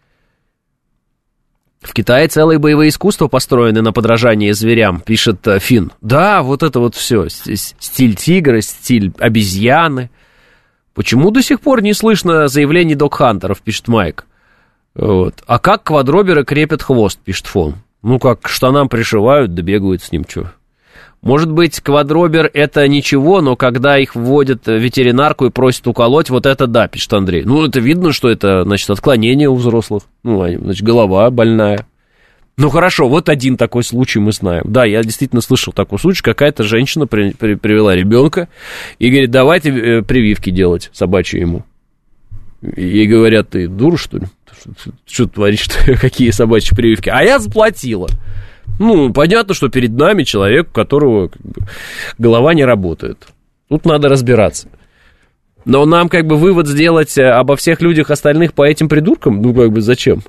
В Китае целые боевые искусства построены на подражании зверям, пишет Финн. Да, вот это вот все. Стиль тигра, стиль обезьяны. Почему до сих пор не слышно заявлений догхантеров, пишет Майк. Вот. А как квадроберы крепят хвост, пишет Фон. Ну, как к штанам пришивают, да бегают с ним, что. Может быть, квадробер это ничего, но когда их вводят в ветеринарку и просят уколоть, вот это да, пишет Андрей. Ну, это видно, что это, значит, отклонение у взрослых. Ну, значит, голова больная. Ну, хорошо, вот один такой случай мы знаем. Да, я действительно слышал такой случай. Какая-то женщина при, при, привела ребенка и говорит, давайте прививки делать собачьи ему. Ей говорят, ты дура, что ли? Что ты творишь? Какие собачьи прививки? А я заплатила. Ну, понятно, что перед нами человек, у которого как бы, голова не работает. Тут надо разбираться. Но нам как бы вывод сделать обо всех людях остальных по этим придуркам, ну, как бы зачем?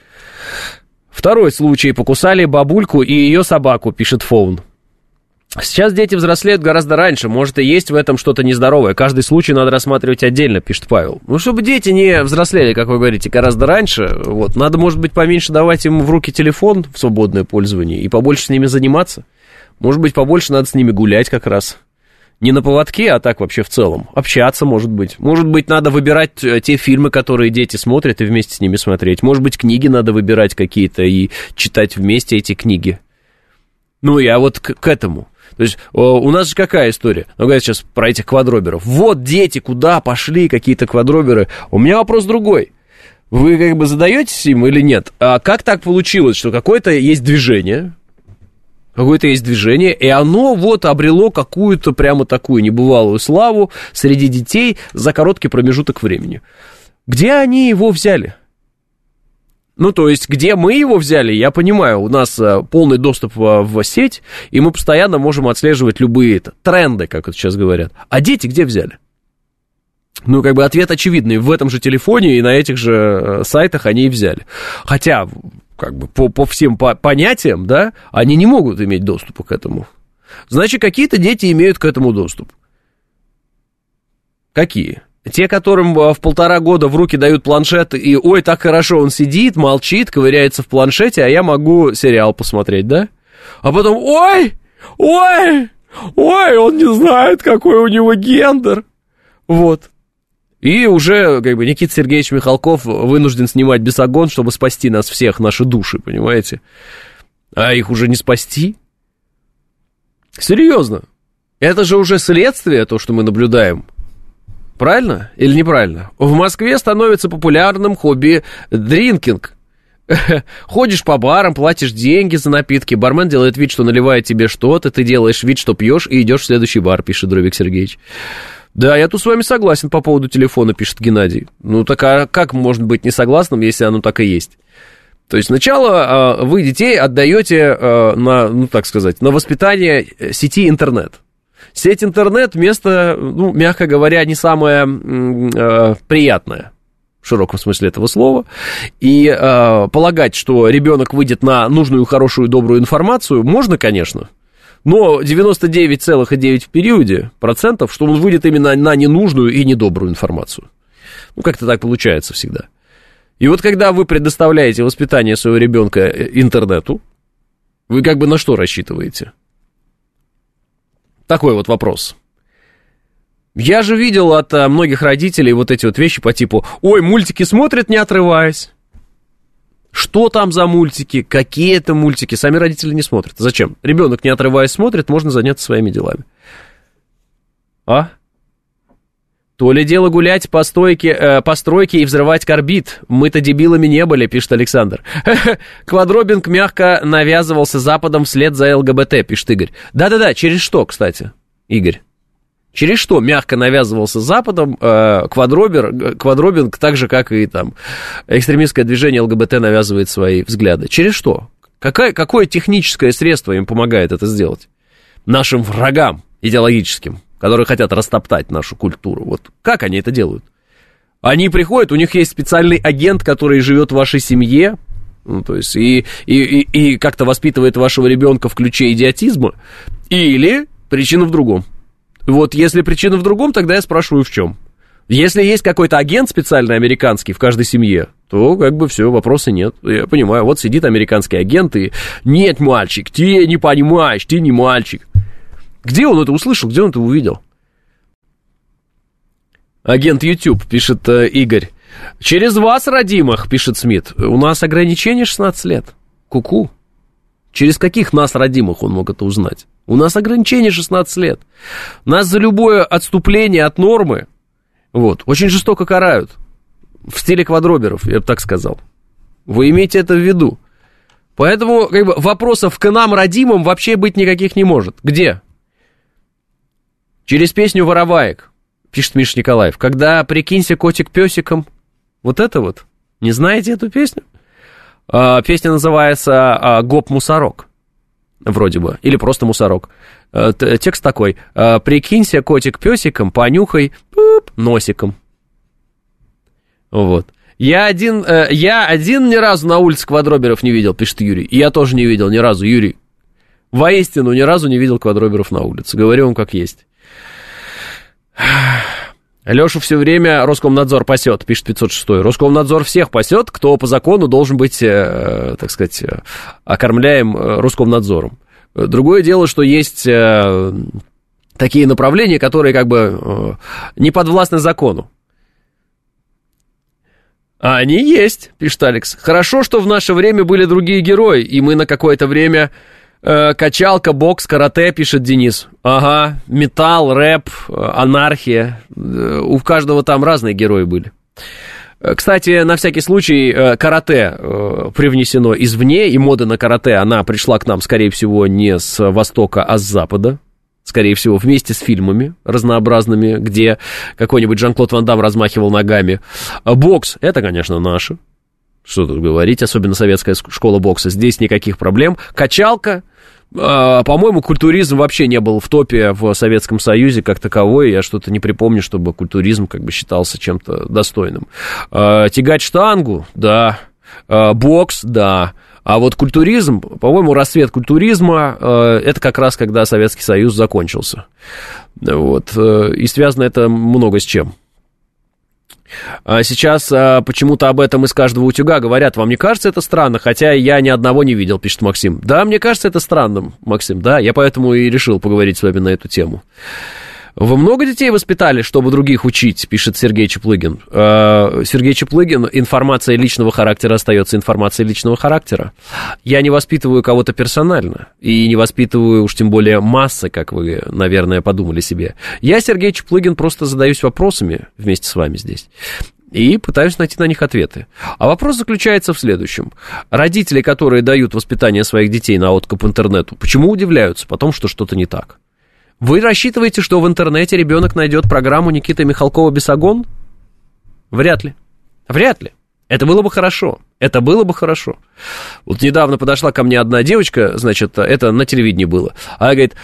Второй случай. Покусали бабульку и ее собаку, пишет Фоун. Сейчас дети взрослеют гораздо раньше, может и есть в этом что-то нездоровое. Каждый случай надо рассматривать отдельно, пишет Павел. Ну, чтобы дети не взрослели, как вы говорите, гораздо раньше, вот, надо, может быть, поменьше давать им в руки телефон в свободное пользование и побольше с ними заниматься. Может быть, побольше надо с ними гулять как раз. Не на поводке, а так вообще в целом. Общаться, может быть. Может быть, надо выбирать те фильмы, которые дети смотрят, и вместе с ними смотреть. Может быть, книги надо выбирать какие-то и читать вместе эти книги. Ну, я вот к, к этому. То есть у нас же какая история? Ну, говорят сейчас про этих квадроберов. Вот дети, куда пошли какие-то квадроберы. У меня вопрос другой. Вы как бы задаетесь им или нет? А как так получилось, что какое-то есть движение, какое-то есть движение, и оно вот обрело какую-то прямо такую небывалую славу среди детей за короткий промежуток времени? Где они его взяли? Ну, то есть, где мы его взяли, я понимаю, у нас а, полный доступ в, в сеть, и мы постоянно можем отслеживать любые это, тренды, как это сейчас говорят. А дети где взяли? Ну, как бы ответ очевидный. В этом же телефоне и на этих же сайтах они и взяли. Хотя, как бы, по, по всем по, понятиям, да, они не могут иметь доступа к этому. Значит, какие-то дети имеют к этому доступ. Какие? Те, которым в полтора года в руки дают планшет, и ой, так хорошо он сидит, молчит, ковыряется в планшете, а я могу сериал посмотреть, да? А потом, ой, ой, ой, он не знает, какой у него гендер. Вот. И уже, как бы, Никита Сергеевич Михалков вынужден снимать «Бесогон», чтобы спасти нас всех, наши души, понимаете? А их уже не спасти. Серьезно. Это же уже следствие, то, что мы наблюдаем. Правильно или неправильно? В Москве становится популярным хобби дринкинг. Ходишь по барам, платишь деньги за напитки, бармен делает вид, что наливает тебе что-то, ты делаешь вид, что пьешь, и идешь в следующий бар, пишет Дровик Сергеевич. Да, я тут с вами согласен по поводу телефона, пишет Геннадий. Ну, так а как можно быть не согласным, если оно так и есть? То есть сначала э, вы детей отдаете э, на, ну, так сказать, на воспитание сети интернет. Сеть интернет место, ну, мягко говоря, не самое э, приятное. В широком смысле этого слова, и э, полагать, что ребенок выйдет на нужную, хорошую, добрую информацию, можно, конечно, но девяносто девять целых девять десятых в периоде процентов, что он выйдет именно на ненужную и недобрую информацию. Ну, как-то так получается всегда. И вот когда вы предоставляете воспитание своего ребенка интернету, вы как бы на что рассчитываете? Такой вот вопрос. Я же видел от а, многих родителей вот эти вот вещи по типу: ой, мультики смотрят, не отрываясь. Что там за мультики? Какие это мультики? Сами родители не смотрят. Зачем? Ребенок, не отрываясь, смотрит, можно заняться своими делами. А? То ли дело гулять по, стойке, э, по стройке и взрывать карбид. Мы-то дебилами не были, пишет Александр. Квадробинг мягко навязывался Западом вслед за ЛГБТ, пишет Игорь. Да-да-да, через что, кстати, Игорь? Через что мягко навязывался Западом э, квадробер, квадробинг, так же, как и там экстремистское движение ЛГБТ навязывает свои взгляды? Через что? Какое, какое техническое средство им помогает это сделать? Нашим врагам идеологическим, которые хотят растоптать нашу культуру. Вот как они это делают? Они приходят, у них есть специальный агент, который живет в вашей семье, ну, то есть и, и, и, и как-то воспитывает вашего ребенка в ключе идиотизма, или причина в другом. Вот если причина в другом, тогда я спрашиваю, в чем. Если есть какой-то агент специальный американский в каждой семье, то как бы все, вопроса нет. Я понимаю, вот сидит американский агент и: нет, мальчик, ты не понимаешь, ты не мальчик. Где он это услышал, где он это увидел? Агент YouTube, пишет э, Игорь. Через вас, родимых, пишет Смит. У нас ограничение шестнадцать лет. Ку-ку. Через каких нас, родимых, он мог это узнать? У нас ограничение шестнадцать лет. Нас за любое отступление от нормы, вот, очень жестоко карают. В стиле квадроберов, я бы так сказал. Вы имейте это в виду. Поэтому, как бы, вопросов к нам, родимым, вообще быть никаких не может. Где? Через песню «Вороваек», пишет Миша Николаев. Когда «Прикинься котик песиком». Вот это вот. Не знаете эту песню? А, песня называется а, «Гоп-мусорок». Вроде бы. Или просто «Мусорок». А, т- текст такой. А, «Прикинься котик песиком, понюхай пуп, носиком». Вот. Я один, э, я один ни разу на улице квадроберов не видел, пишет Юрий. И я тоже не видел ни разу, Юрий. Воистину, ни разу не видел квадроберов на улице. Говорю вам как есть. Лешу все время Роскомнадзор пасет, пишет пятьсот шестой. Роскомнадзор всех пасет, кто по закону должен быть, э, так сказать, окормляем Роскомнадзором. Другое дело, что есть э, такие направления, которые как бы э, не подвластны закону. А они есть, пишет Алекс. Хорошо, что в наше время были другие герои, и мы на какое-то время... Э, качалка, бокс, карате, пишет Денис. Ага, металл, рэп, анархия. Э, у каждого там разные герои были. Э, кстати, на всякий случай, э, карате э, привнесено извне, и мода на карате, она пришла к нам, скорее всего, не с Востока, а с Запада. Скорее всего, вместе с фильмами разнообразными, где какой-нибудь Жан-Клод Ван Дамм размахивал ногами. А бокс, это, конечно, наше. Что тут говорить, особенно советская школа бокса. Здесь никаких проблем. Качалка. По-моему, культуризм вообще не был в топе в Советском Союзе как таковой. Я что-то не припомню, чтобы культуризм как бы считался чем-то достойным. Тягать штангу, да. Бокс, да. А вот культуризм, по-моему, расцвет культуризма, это как раз когда Советский Союз закончился. Вот. И связано это много с чем. Сейчас а, почему-то об этом из каждого утюга говорят. Вам не кажется это странно? Хотя я ни одного не видел, пишет Максим. Да, мне кажется это странным, Максим. Да, я поэтому и решил поговорить с вами на эту тему. Вы много детей воспитали, чтобы других учить, пишет Сергей Чеплыгин. Сергей Чеплыгин, информация личного характера остается информацией личного характера. Я не воспитываю кого-то персонально, и не воспитываю уж тем более массы, как вы, наверное, подумали себе. Я, Сергей Чеплыгин, просто задаюсь вопросами вместе с вами здесь и пытаюсь найти на них ответы. А вопрос заключается в следующем. Родители, которые дают воспитание своих детей на откуп интернету, почему удивляются потом, что что-то не так? Вы рассчитываете, что в интернете ребенок найдет программу Никиты Михалкова-Бесогон? Вряд ли. Вряд ли. Это было бы хорошо. Это было бы хорошо. Вот недавно подошла ко мне одна девочка, значит, это на телевидении было. Она говорит: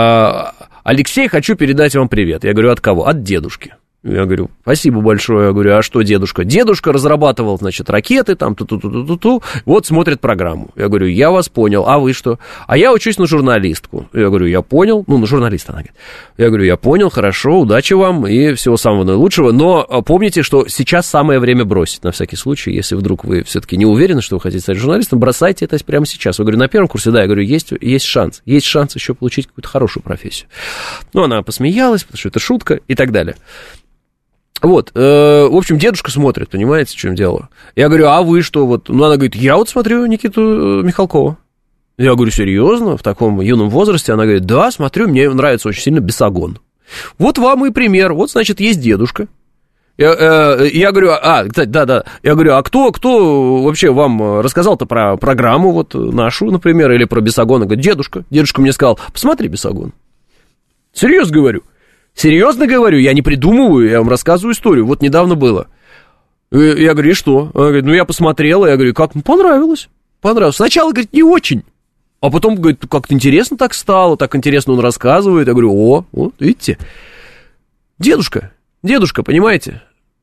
Алексей, хочу передать вам привет. Я говорю: от кого? От дедушки. Я говорю: спасибо большое. Я говорю: а что дедушка? Дедушка разрабатывал, значит, ракеты, там, ту-ту-ту-ту-ту, вот смотрит программу. Я говорю: я вас понял, а вы что? А я учусь на журналистку. Я говорю: я понял, ну, на журналиста, она говорит. Я говорю: я понял, хорошо, удачи вам и всего самого наилучшего, но помните, что сейчас самое время бросить, на всякий случай, если вдруг вы все-таки не уверены, что вы хотите стать журналистом, бросайте это прямо сейчас. Я говорю: на первом курсе, да, я говорю, есть, есть шанс, есть шанс еще получить какую-то хорошую профессию. Ну, она посмеялась, потому что это шутка и так далее. Вот, э, в общем, дедушка смотрит, понимаете, в чем дело? Я говорю: а вы что? Вот, ну, она говорит: я вот смотрю Никиту Михалкова. Я говорю: серьезно? В таком юном возрасте? Она говорит: да, смотрю, мне нравится очень сильно Бесогон. Вот вам и пример. Вот, значит, есть дедушка. Я, э, я говорю: а, кстати, да-да. Я говорю: а кто, кто вообще вам рассказал-то про программу вот нашу, например, или про Бесогон? Она говорит: дедушка. Дедушка мне сказал: посмотри Бесогон. Серьезно говорю. Серьезно говорю, я не придумываю, я вам рассказываю историю. Вот недавно было. Я говорю: и что? Она говорит: ну, я посмотрела. Я говорю: как? Ну, понравилось. Понравилось. Сначала, говорит, не очень. А потом, говорит, как-то интересно так стало, так интересно он рассказывает. Я говорю: о, вот, видите. Дедушка, дедушка, понимаете?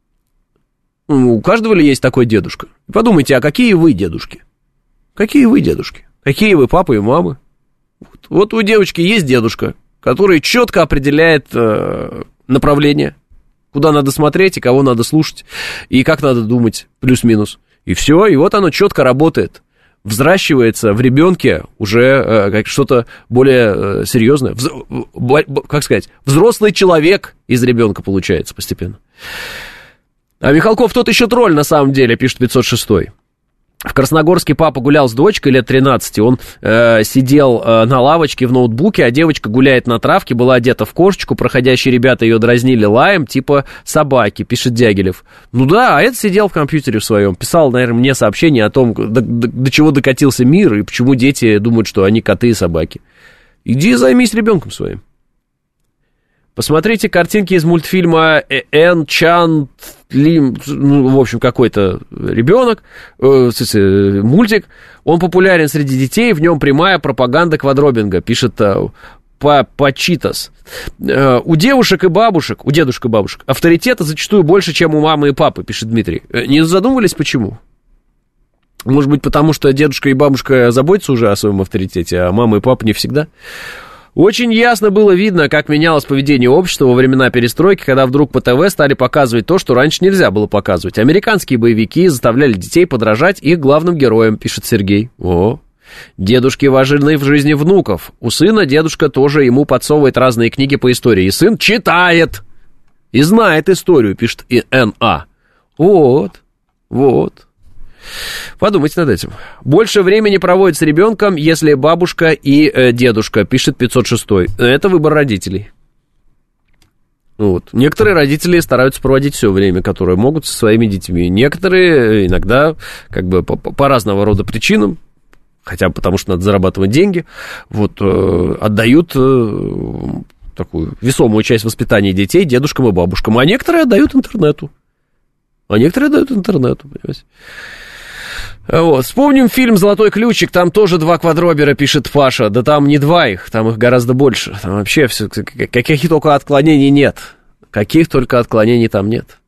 У каждого ли есть такой дедушка? Подумайте, а какие вы дедушки? Какие вы дедушки? Какие вы папы и мамы? Вот, вот у девочки есть дедушка, который четко определяет э, направление, куда надо смотреть и кого надо слушать, и как надо думать, плюс-минус. И все, и вот оно четко работает. Взращивается в ребенке уже э, как что-то более э, серьезное. Вз, б, б, как сказать, взрослый человек из ребенка получается постепенно. А Михалков тот еще тролль, на самом деле, пишет пятьсот шестой. В Красногорске папа гулял с дочкой лет тринадцати, он э, сидел э, на лавочке в ноутбуке, а девочка гуляет на травке, была одета в кошечку, проходящие ребята ее дразнили лаем, типа собаки, пишет Дягилев. Ну да, а это сидел в компьютере в своем, писал, наверное, мне сообщение о том, до, до, до чего докатился мир и почему дети думают, что они коты и собаки. Иди займись ребенком своим. Посмотрите картинки из мультфильма Эн Чан Лим, ну, в общем, какой-то ребенок, э, мультик, он популярен среди детей, в нем прямая пропаганда квадробинга, пишет э, Пачитас. Э, у девушек и бабушек, у дедушек и бабушек, авторитета зачастую больше, чем у мамы и папы, пишет Дмитрий. Не задумывались, почему? Может быть, потому что дедушка и бабушка заботятся уже о своем авторитете, а мама и папа не всегда? Очень ясно было видно, как менялось поведение общества во времена перестройки, когда вдруг по ТВ стали показывать то, что раньше нельзя было показывать. Американские боевики заставляли детей подражать их главным героям, пишет Сергей. О, дедушки важны в жизни внуков. У сына дедушка тоже ему подсовывает разные книги по истории. И сын читает и знает историю, пишет и эн а. Вот, вот. Подумайте над этим. Больше времени проводит с ребенком, если бабушка и э, дедушка, пишет пятьсот шестой. Это выбор родителей. Вот. Некоторые родители стараются проводить все время, которое могут, со своими детьми. Некоторые иногда, как бы по, по разного рода причинам, хотя бы потому, что надо зарабатывать деньги, вот, э, отдают э, такую весомую часть воспитания детей дедушкам и бабушкам. А некоторые отдают интернету. А некоторые отдают интернету, понимаете. Вот. Вспомним фильм «Золотой ключик», там тоже два квадробера, пишет Паша. Да там не два их, там их гораздо больше. Там вообще все, каких только отклонений нет. Каких только отклонений там нет.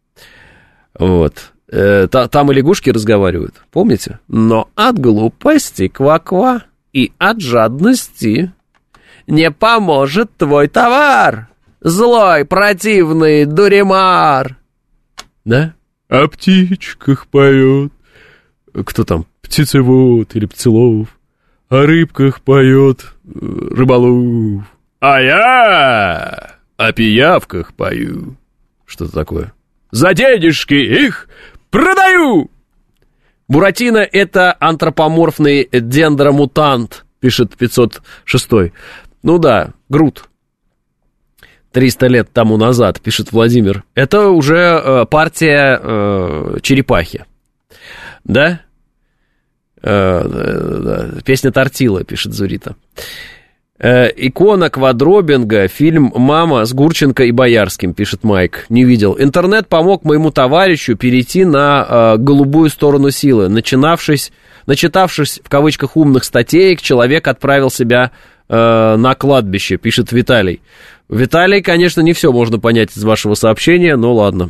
Вот. Э, та, там и лягушки разговаривают, помните? Но от глупости ква-ква и от жадности не поможет твой товар. Злой, противный дуримар. Да? О птичках поет. Кто там? Птицевод или Птицелов. О рыбках поет рыболов. А я о пиявках пою. Что-то такое. За денежки их продаю. Буратино — это антропоморфный дендромутант, пишет пятьсот шестой. Ну да, Грут. триста лет тому назад, пишет Владимир. Это уже э, партия э, черепахи. Да? Э, да? Песня Тортила, пишет Зурита. Э, икона квадробинга, фильм «Мама» с Гурченко и Боярским, пишет Майк. Не видел. Интернет помог моему товарищу перейти на э, голубую сторону силы. Начинавшись, начитавшись, в кавычках, умных статей, человек отправил себя э, на кладбище, пишет Виталий. Виталий, конечно, не все можно понять из вашего сообщения, но ладно.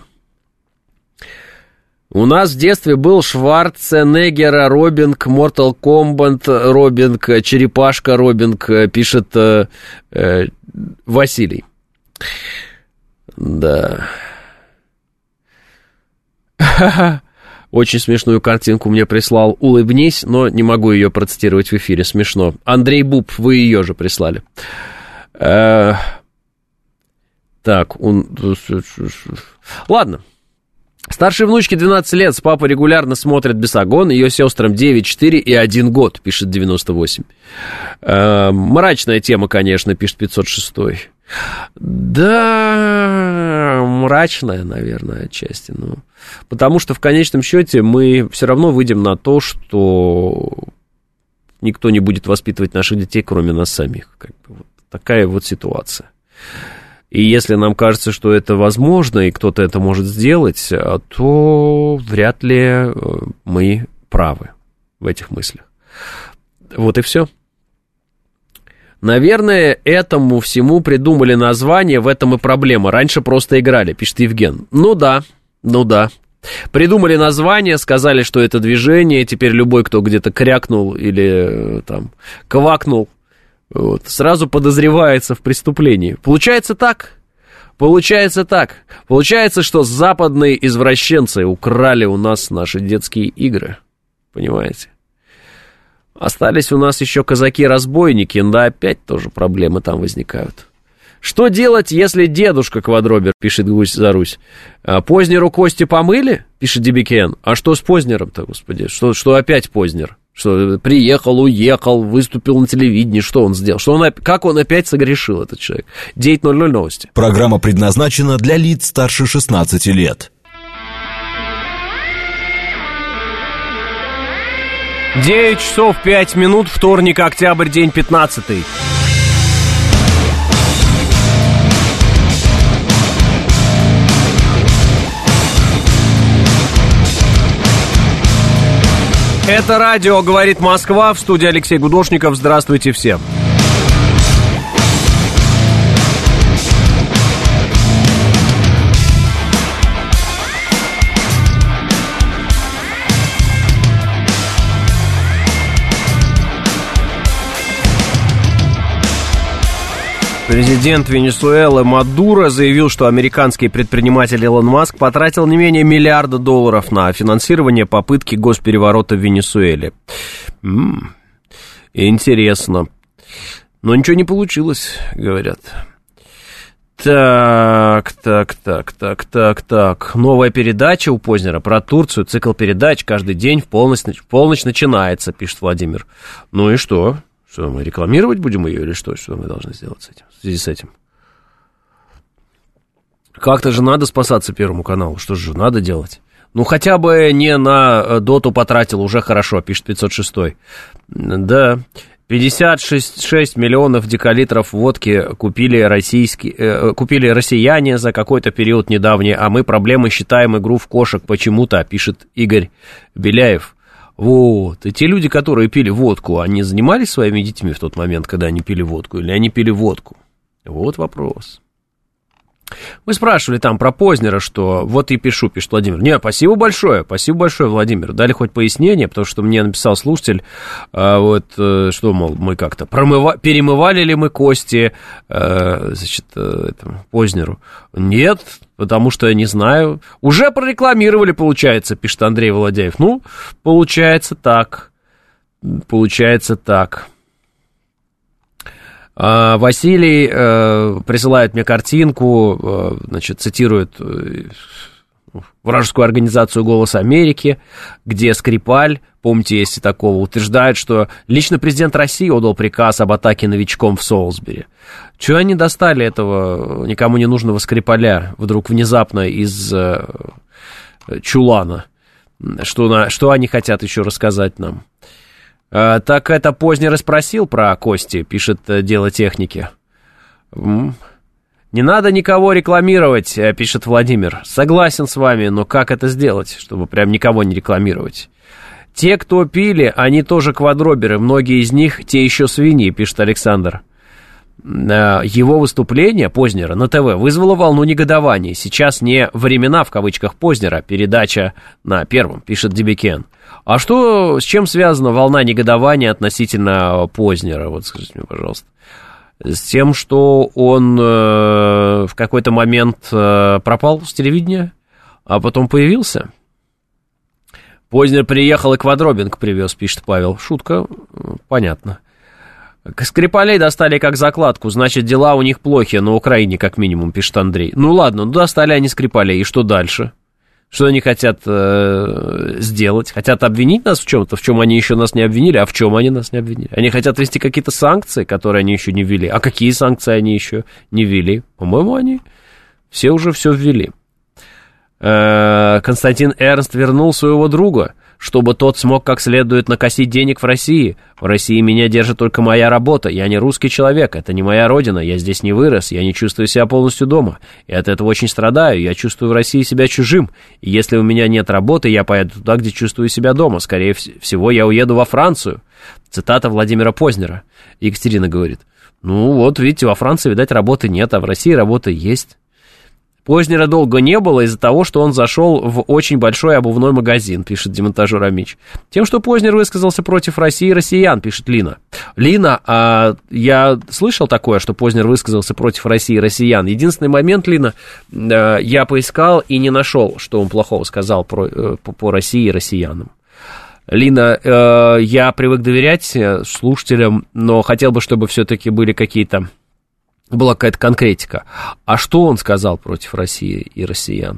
У нас в детстве был Шварценеггера Робинг, Mortal Kombat Робинг, Черепашка Робинг, пишет э, э, Василий. Да. Очень смешную картинку мне прислал. Улыбнись, но не могу ее процитировать в эфире. Смешно. Андрей Буб, вы ее же прислали. Э, так, он... Ладно. Старшей внучке двенадцать лет, с папой регулярно смотрят «Бесогон», ее сестрам девять, четыре и один год, пишет девяносто восемь. Э, мрачная тема, конечно, пишет пятьсот шестой. Да, мрачная, наверное, отчасти. Ну, потому что в конечном счете мы все равно выйдем на то, что никто не будет воспитывать наших детей, кроме нас самих. Как бы вот такая вот ситуация. И если нам кажется, что это возможно, и кто-то это может сделать, то вряд ли мы правы в этих мыслях. Вот и все. Наверное, этому всему придумали название, в этом и проблема. Раньше просто играли, пишет Евген. Ну да, ну да. Придумали название, сказали, что это движение, теперь любой, кто где-то крякнул или там квакнул, вот, сразу подозревается в преступлении. Получается так? Получается так. Получается, что западные извращенцы украли у нас наши детские игры. Понимаете? Остались у нас еще казаки-разбойники, да, опять тоже проблемы там возникают. Что делать, если дедушка Квадробер, пишет Гусь за Русь, Познеру кости помыли, пишет Дебикен, а что с Познером-то, господи, что, что опять Познер? Что приехал, уехал, выступил на телевидении, что он сделал? Что он, как он опять согрешил, этот человек? девять ноль ноль новости. Программа предназначена для лиц старше шестнадцати лет. девять часов пять минут, вторник, октябрь, день пятнадцатый. Это радио «Говорит Москва», в студии Алексей Гудошников. Здравствуйте всем. Президент Венесуэлы Мадуро заявил, что американский предприниматель Илон Маск потратил не менее миллиарда долларов на финансирование попытки госпереворота в Венесуэле. М-м, интересно. Но ничего не получилось, говорят. Так, так, так, так, так, так. Новая передача у Познера про Турцию, цикл передач каждый день в полночь, в полночь начинается, пишет Владимир. Ну и что? Что, мы рекламировать будем ее или что? Что мы должны сделать с этим, в связи с этим? Как-то же надо спасаться Первому каналу. Что же надо делать? Ну, хотя бы не на доту потратил, уже хорошо, пишет пятьсот шестой. Да, пятьдесят шесть миллионов декалитров водки купили, российские, э, купили россияне за какой-то период недавний, а мы проблемой считаем игру в кошек почему-то, пишет Игорь Беляев. Вот, и те люди, которые пили водку, они занимались своими детьми в тот момент, когда они пили водку, или они пили водку? Вот вопрос. Мы спрашивали там про Познера, что вот и пишу, пишет Владимир. Не, спасибо большое, спасибо большое, Владимир. Дали хоть пояснение, потому что мне написал слушатель, а, вот, что, мол, мы как-то промыва... перемывали ли мы кости, а, значит, этому Познеру. Нет, потому что, не знаю, уже прорекламировали, получается, пишет Андрей Володяев. Ну, получается так, получается так. А, Василий э, присылает мне картинку, э, значит, цитирует э, вражескую организацию «Голос Америки», где Скрипаль, помните, если такого, утверждает, что лично президент России отдал приказ об атаке новичком в Солсбери. Чего они достали этого никому не нужного Скрипаля вдруг внезапно из э, чулана? Что, на, что они хотят еще рассказать нам? Э, так это Познер и спросил про кости, пишет «Дело техники». М-м. «Не надо никого рекламировать», пишет Владимир. Согласен с вами, но как это сделать, чтобы прям никого не рекламировать? Те, кто пили, они тоже квадроберы, многие из них те еще свиньи, пишет Александр. Его выступление Познера на ТВ вызвало волну негодования. Сейчас не времена, в кавычках, Познера, передача на Первом, пишет Дебекен. А что, с чем связана волна негодования относительно Познера? Вот скажите мне, пожалуйста. С тем, что он э, в какой-то момент э, пропал с телевидения, а потом появился. Познер приехал и квадробинг привез, пишет Павел. Шутка, понятно. Скрипалей достали как закладку, значит, дела у них плохи, на Украине как минимум, пишет Андрей. Ну ладно, ну достали они Скрипалей, и что дальше? Что они хотят э, сделать? Хотят обвинить нас в чем-то, в чем они еще нас не обвинили, а в чем они нас не обвинили? Они хотят ввести какие-то санкции, которые они еще не ввели. А какие санкции они еще не ввели? По-моему, они все уже все ввели. Э, Константин Эрнст вернул своего друга, чтобы тот смог как следует накосить денег в России. В России меня держит только моя работа. Я не русский человек, это не моя родина, я здесь не вырос, я не чувствую себя полностью дома. И от этого очень страдаю, я чувствую в России себя чужим. И если у меня нет работы, я поеду туда, где чувствую себя дома. Скорее всего, я уеду во Францию. Цитата Владимира Познера. Екатерина говорит, ну вот, видите, во Франции, видать, работы нет, а в России работа есть. Познера долго не было из-за того, что он зашел в очень большой обувной магазин, пишет демонтажер Амич. Тем, что Познер высказался против России и россиян, пишет Лина. Лина, а, я слышал такое, что Познер высказался против России и россиян. Единственный момент, Лина, а, я поискал и не нашел, что он плохого сказал про, по, по России и россиянам. Лина, э, я привык доверять слушателям, но хотел бы, чтобы все-таки были какие-то... была какая-то конкретика. А что он сказал против России и россиян?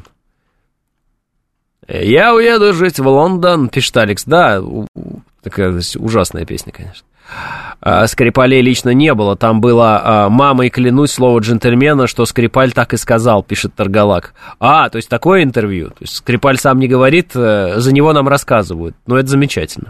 «Я уеду жить в Лондон», пишет Алекс. Да, такая ужасная песня, конечно. Скрипалей лично не было. Там было «Мамой клянусь, слово джентльмена, что Скрипаль так и сказал», пишет Таргалак. А, то есть такое интервью. То есть Скрипаль сам не говорит, за него нам рассказывают. Ну, это замечательно.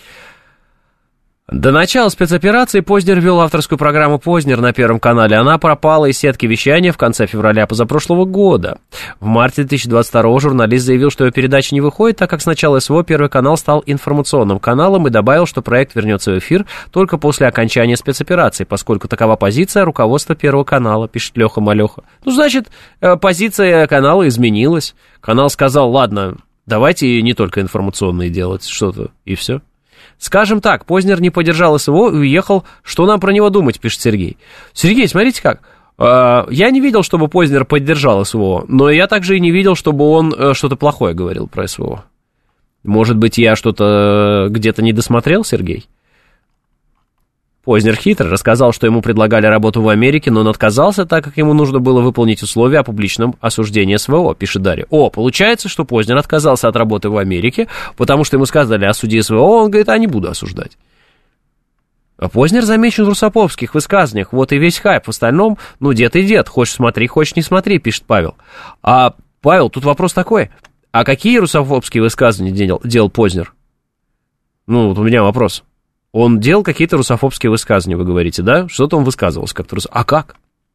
До начала спецоперации Познер вел авторскую программу «Познер» на Первом канале. Она пропала из сетки вещания в конце февраля позапрошлого года. В марте две тысячи двадцать второго журналист заявил, что его передача не выходит, так как с начала СВО Первый канал стал информационным каналом и добавил, что проект вернется в эфир только после окончания спецоперации, поскольку такова позиция руководства Первого канала, пишет Леха Малеха. Ну, значит, позиция канала изменилась. Канал сказал, ладно, давайте не только информационные делать что-то, и все. Скажем так, Познер не поддержал СВО и уехал. Что нам про него думать, пишет Сергей. Сергей, смотрите как. Я не видел, чтобы Познер поддержал СВО, но я также и не видел, чтобы он что-то плохое говорил про СВО. Может быть, я что-то где-то не досмотрел, Сергей? Познер хитро рассказал, что ему предлагали работу в Америке, но он отказался, так как ему нужно было выполнить условия о публичном осуждении СВО, пишет Дарья. О, получается, что Познер отказался от работы в Америке, потому что ему сказали осуди СВО, он говорит, а не буду осуждать. А Познер замечен в русоповских высказываниях, вот и весь хайп. В остальном, ну, дед и дед, хочешь смотри, хочешь не смотри, пишет Павел. А, Павел, тут вопрос такой, а какие русофобские высказывания делал, делал Познер? Ну, вот у меня вопрос. Он делал какие-то русофобские высказывания, вы говорите, да? Что-то он высказывался как-то. Рус... А как?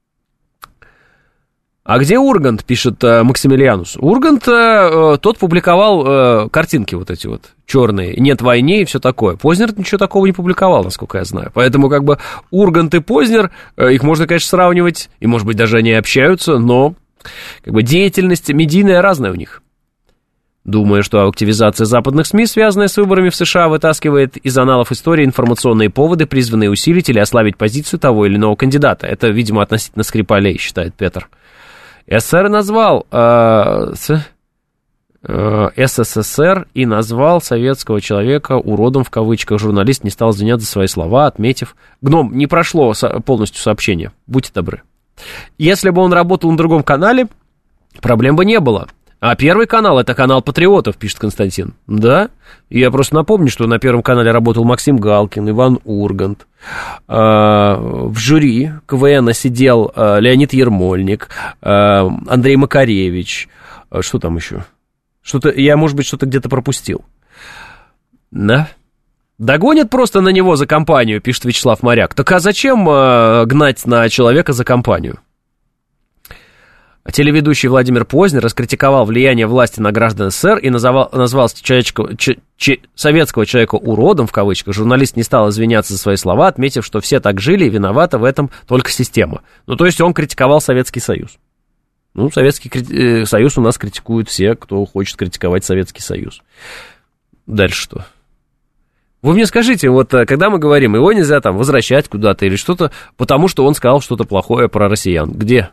А где Ургант, пишет э, Максимилианус? Ургант, э, тот публиковал э, картинки вот эти вот, черные, «Нет войны» и все такое. Познер ничего такого не публиковал, насколько я знаю. Поэтому как бы Ургант и Познер, э, их можно, конечно, сравнивать, и, может быть, даже они общаются, но как бы деятельность медийная разная у них. Думаю, что активизация западных СМИ, связанная с выборами в США, вытаскивает из аналов истории информационные поводы, призванные усилить или ослабить позицию того или иного кандидата. Это, видимо, относительно Скрипалей, считает Петр. СССР назвал... Э, с, СССР и назвал советского человека уродом в кавычках. Журналист не стал извиняться за свои слова, отметив... Гном, не прошло полностью сообщение, будьте добры. Если бы он работал на другом канале, проблем бы не было. А Первый канал — это канал патриотов, пишет Константин. Да, и я просто напомню, что на Первом канале работал Максим Галкин, Иван Ургант. В жюри КВН сидел Леонид Ермольник, Андрей Макаревич. Что там еще? Что-то, я, может быть, что-то где-то пропустил. Да? Догонят просто на него за компанию, пишет Вячеслав Моряк. Так а зачем э, гнать на человека за компанию? Телеведущий Владимир Познер раскритиковал влияние власти на граждан СССР и называл, назвал человечка, ч, ч, советского человека уродом, в кавычках. Журналист не стал извиняться за свои слова, отметив, что все так жили и виновата в этом только система. Ну, то есть он критиковал Советский Союз. Ну, Советский Союз у нас критикуют все, кто хочет критиковать Советский Союз. Дальше что? Вы мне скажите, вот когда мы говорим, его нельзя там возвращать куда-то или что-то, потому что он сказал что-то плохое про россиян. Где?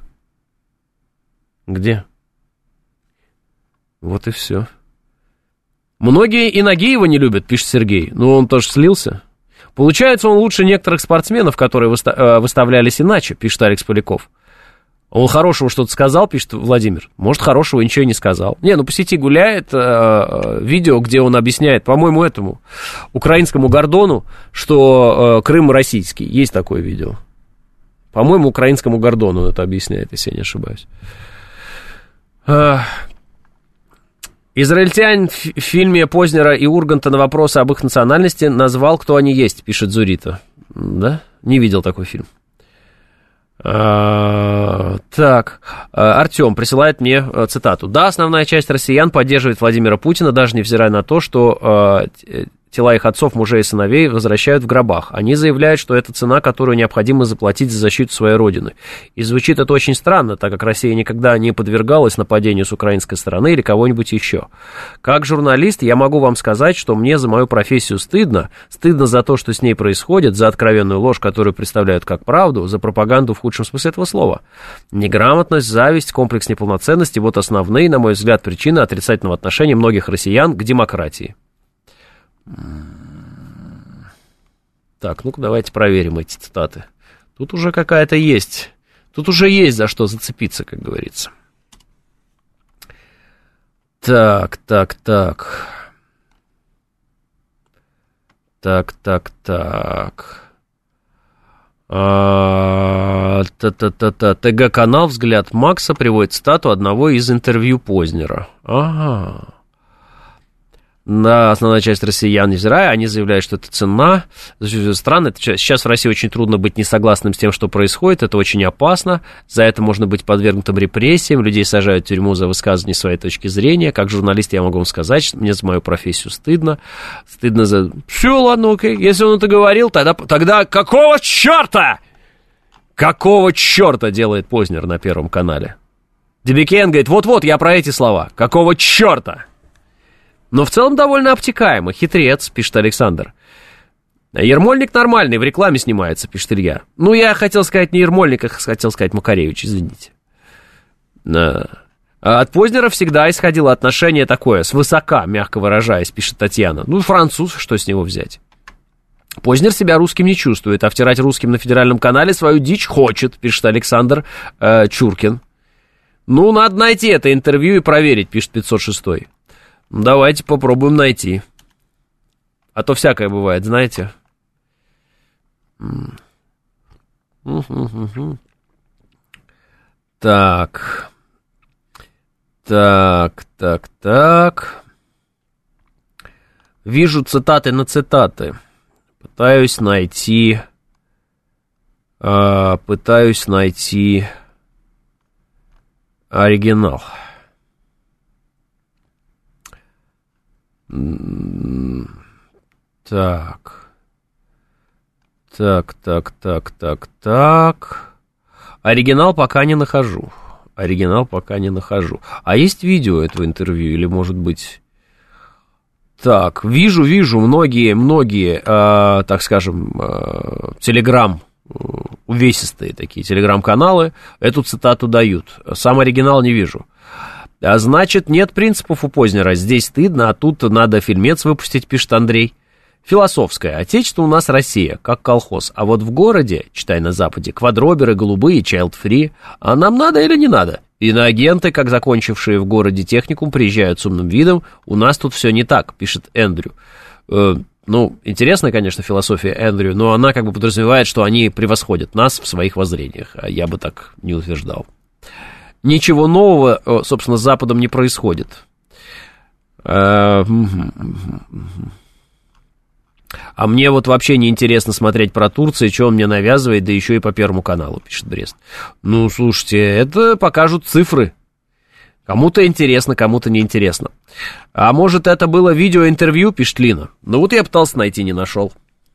Где? Вот и все. Многие и Нагиева не любят, пишет Сергей. Ну, он тоже слился. Получается, он лучше некоторых спортсменов, которые выставлялись иначе, пишет Алекс Поляков. Он хорошего что-то сказал, пишет Владимир. Может, хорошего ничего и не сказал. Не, ну по сети гуляет э, видео, где он объясняет, по-моему, этому украинскому Гордону, что э, Крым российский. Есть такое видео. По-моему, украинскому Гордону это объясняет, если я не ошибаюсь. Э, израильтянин в фильме Познера и Урганта на вопросы об их национальности назвал, кто они есть, пишет Зурита. Да? Не видел такой фильм. А, так, Артем присылает мне цитату. Да, основная часть россиян поддерживает Владимира Путина, даже невзирая на то, что э, тела их отцов, мужей и сыновей возвращают в гробах. Они заявляют, что это цена, которую необходимо заплатить за защиту своей родины. И звучит это очень странно, так как Россия никогда не подвергалась нападению с украинской стороны или кого-нибудь еще. Как журналист я могу вам сказать, что мне за мою профессию стыдно. Стыдно за то, что с ней происходит, за откровенную ложь, которую представляют как правду, за пропаганду в худшем смысле этого слова. Неграмотность, зависть, комплекс неполноценности – вот основные, на мой взгляд, причины отрицательного отношения многих россиян к демократии. Так, ну-ка давайте проверим эти цитаты. Тут уже какая-то есть. Тут уже есть за что зацепиться, как говорится. Так, так, так. Так, так, так. А, та-та-та-та. ТГ-канал «Взгляд Макса» приводит цитату одного из интервью Познера. Ага. Да, основная часть россиян, невзирая, они заявляют, что это цена. Странно, сейчас в России очень трудно быть несогласным с тем, что происходит, это очень опасно, за это можно быть подвергнутым репрессиям, людей сажают в тюрьму за высказывание своей точки зрения. Как журналист я могу вам сказать, что мне за мою профессию стыдно, стыдно за... Все, ладно, окей, если он это говорил, тогда, тогда какого черта? Какого черта делает Познер на Первом канале? Дебекен говорит, вот-вот, я про эти слова, какого черта? Но в целом довольно обтекаемо. Хитрец, пишет Александр. Ермольник нормальный, в рекламе снимается, пишет Илья. Ну, я хотел сказать не Ермольник, а хотел сказать Макаревич, извините. А от Познера всегда исходило отношение такое, свысока, мягко выражаясь, пишет Татьяна. Ну, француз, что с него взять? Познер себя русским не чувствует, а втирать русским на федеральном канале свою дичь хочет, пишет Александр э, Чуркин. Ну, надо найти это интервью и проверить, пишет пятьсот шестой. Давайте попробуем найти. А то всякое бывает, знаете. Так. Так, так, так. Вижу цитаты на цитаты. Пытаюсь найти... Э, пытаюсь найти оригинал. Так. Так, так, так, так, так. Оригинал пока не нахожу. Оригинал пока не нахожу. А есть видео этого интервью или, может быть... Так, вижу, вижу, многие, многие, э, так скажем, э, телеграм, э, увесистые такие телеграм-каналы эту цитату дают. Сам оригинал не вижу. А значит, нет принципов у Познера. Здесь стыдно, а тут надо фильмец выпустить, пишет Андрей. Философское. Отечество у нас Россия, как колхоз. А вот в городе, читай на Западе, квадроберы, голубые, child-free. А нам надо или не надо? Иноагенты, как закончившие в городе техникум, приезжают с умным видом. У нас тут все не так, пишет Эндрю. Э, ну, интересная, конечно, философия Эндрю, но она как бы подразумевает, что они превосходят нас в своих воззрениях. А я бы так не утверждал. Ничего нового, собственно, с Западом не происходит. Э, А мне вот вообще не интересно смотреть про Турцию, что он мне навязывает, да еще и по Первому каналу, пишет Брест. Ну, слушайте, это покажут цифры. Кому-то интересно, кому-то неинтересно. А может, это было видеоинтервью, пишет Лина. Ну, вот я пытался найти, не нашел.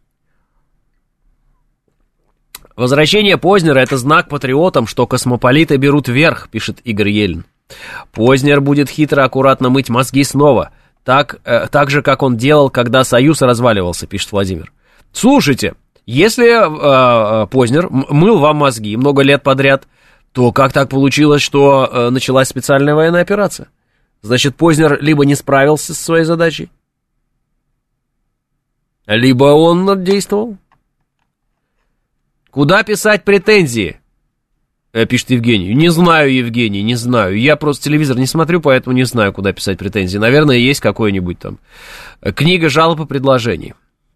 Возвращение Познера — это знак патриотам, что космополиты берут верх, пишет Игорь Елен. Познер будет хитро, аккуратно мыть мозги снова. Так, э, так же, как он делал, когда Союз разваливался, пишет Владимир. Слушайте, если э, Познер мыл вам мозги много лет подряд, то как так получилось, что э, началась специальная военная операция? Значит, Познер либо не справился со своей задачей, либо он действовал. Куда писать претензии? Пишет Евгений. Не знаю, Евгений, не знаю. Я просто телевизор не смотрю, поэтому не знаю, куда писать претензии. Наверное, есть какой-нибудь там книга жалоб и предложений.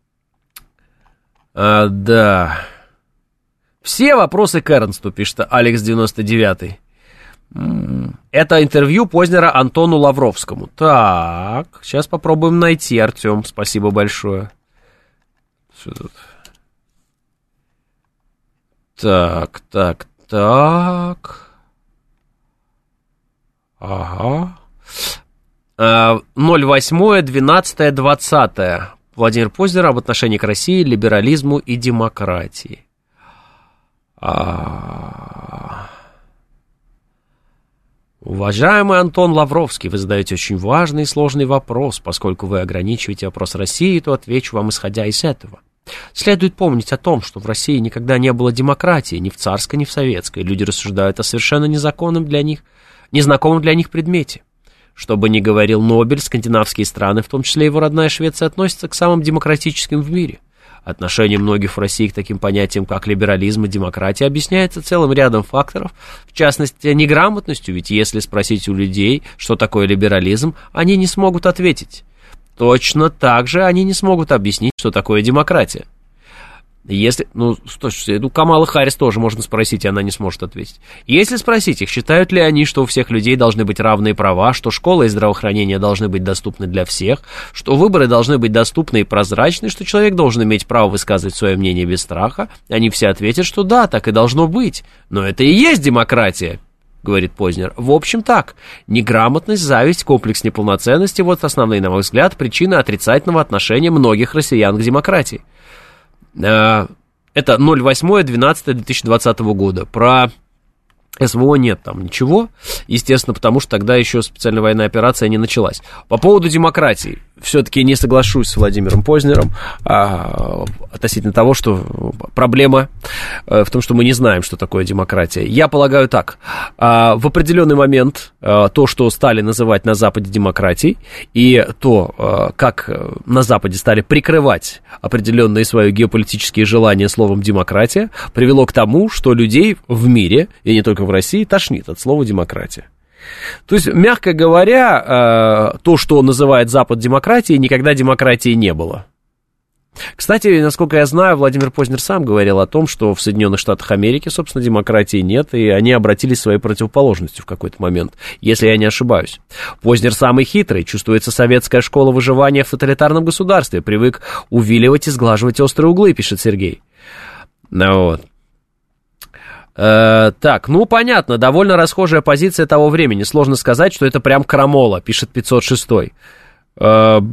А, да. Все вопросы к Эрнсту, пишет Алекс девяносто девятый. Это интервью Познера Антону Лавровскому. Так, сейчас попробуем найти, Артем. Спасибо большое. Что тут? Так, так, так. Ага. ноль восемь, двенадцать, двадцать. Владимир Познер об отношении к России, либерализму и демократии. А... Уважаемый Антон Лавровский, вы задаете очень важный и сложный вопрос. Поскольку вы ограничиваете вопрос России, то отвечу вам исходя из этого. Следует помнить о том, что в России никогда не было демократии, ни в царской, ни в советской. Люди рассуждают о совершенно незаконном для них, незнакомом для них предмете. Что бы ни говорил Нобель, скандинавские страны, в том числе его родная Швеция, относятся к самым демократическим в мире. Отношение многих в России к таким понятиям, как либерализм и демократия, объясняется целым рядом факторов, в частности, неграмотностью, ведь если спросить у людей, что такое либерализм, они не смогут ответить. Точно так же они не смогут объяснить, что такое демократия. Если, ну, слушайте, ну, Камала Харрис тоже можно спросить, и она не сможет ответить. Если спросить их, считают ли они, что у всех людей должны быть равные права, что школа и здравоохранение должны быть доступны для всех, что выборы должны быть доступны и прозрачны, что человек должен иметь право высказывать свое мнение без страха, они все ответят, что да, так и должно быть. Но это и есть демократия, говорит Познер. В общем так, неграмотность, зависть, комплекс неполноценности – вот основные, на мой взгляд, причины отрицательного отношения многих россиян к демократии. Это ноль восемь, двенадцать две тысячи двадцатого года. Про СВО нет там ничего, естественно, потому что тогда еще специальная военная операция не началась. По поводу демократии, все-таки не соглашусь с Владимиром Познером а, относительно того, что проблема а, в том, что мы не знаем, что такое демократия. Я полагаю так, а, в определенный момент а, то, что стали называть на Западе демократией, и то, а, как на Западе стали прикрывать определенные свои геополитические желания словом демократия, привело к тому, что людей в мире, и не только в России, тошнит от слова демократия. То есть, мягко говоря, то, что называет Запад демократией, никогда демократии не было. Кстати, насколько я знаю, Владимир Познер сам говорил о том, что в Соединенных Штатах Америки, собственно, демократии нет, и они обратились своей противоположностью в какой-то момент, если я не ошибаюсь. Познер самый хитрый, чувствуется советская школа выживания в тоталитарном государстве, привык увиливать и сглаживать острые углы, пишет Сергей. Ну вот. Э, так, ну понятно, довольно расхожая позиция того времени. Сложно сказать, что это прям крамола, пишет пятьсот шесть. Э, э,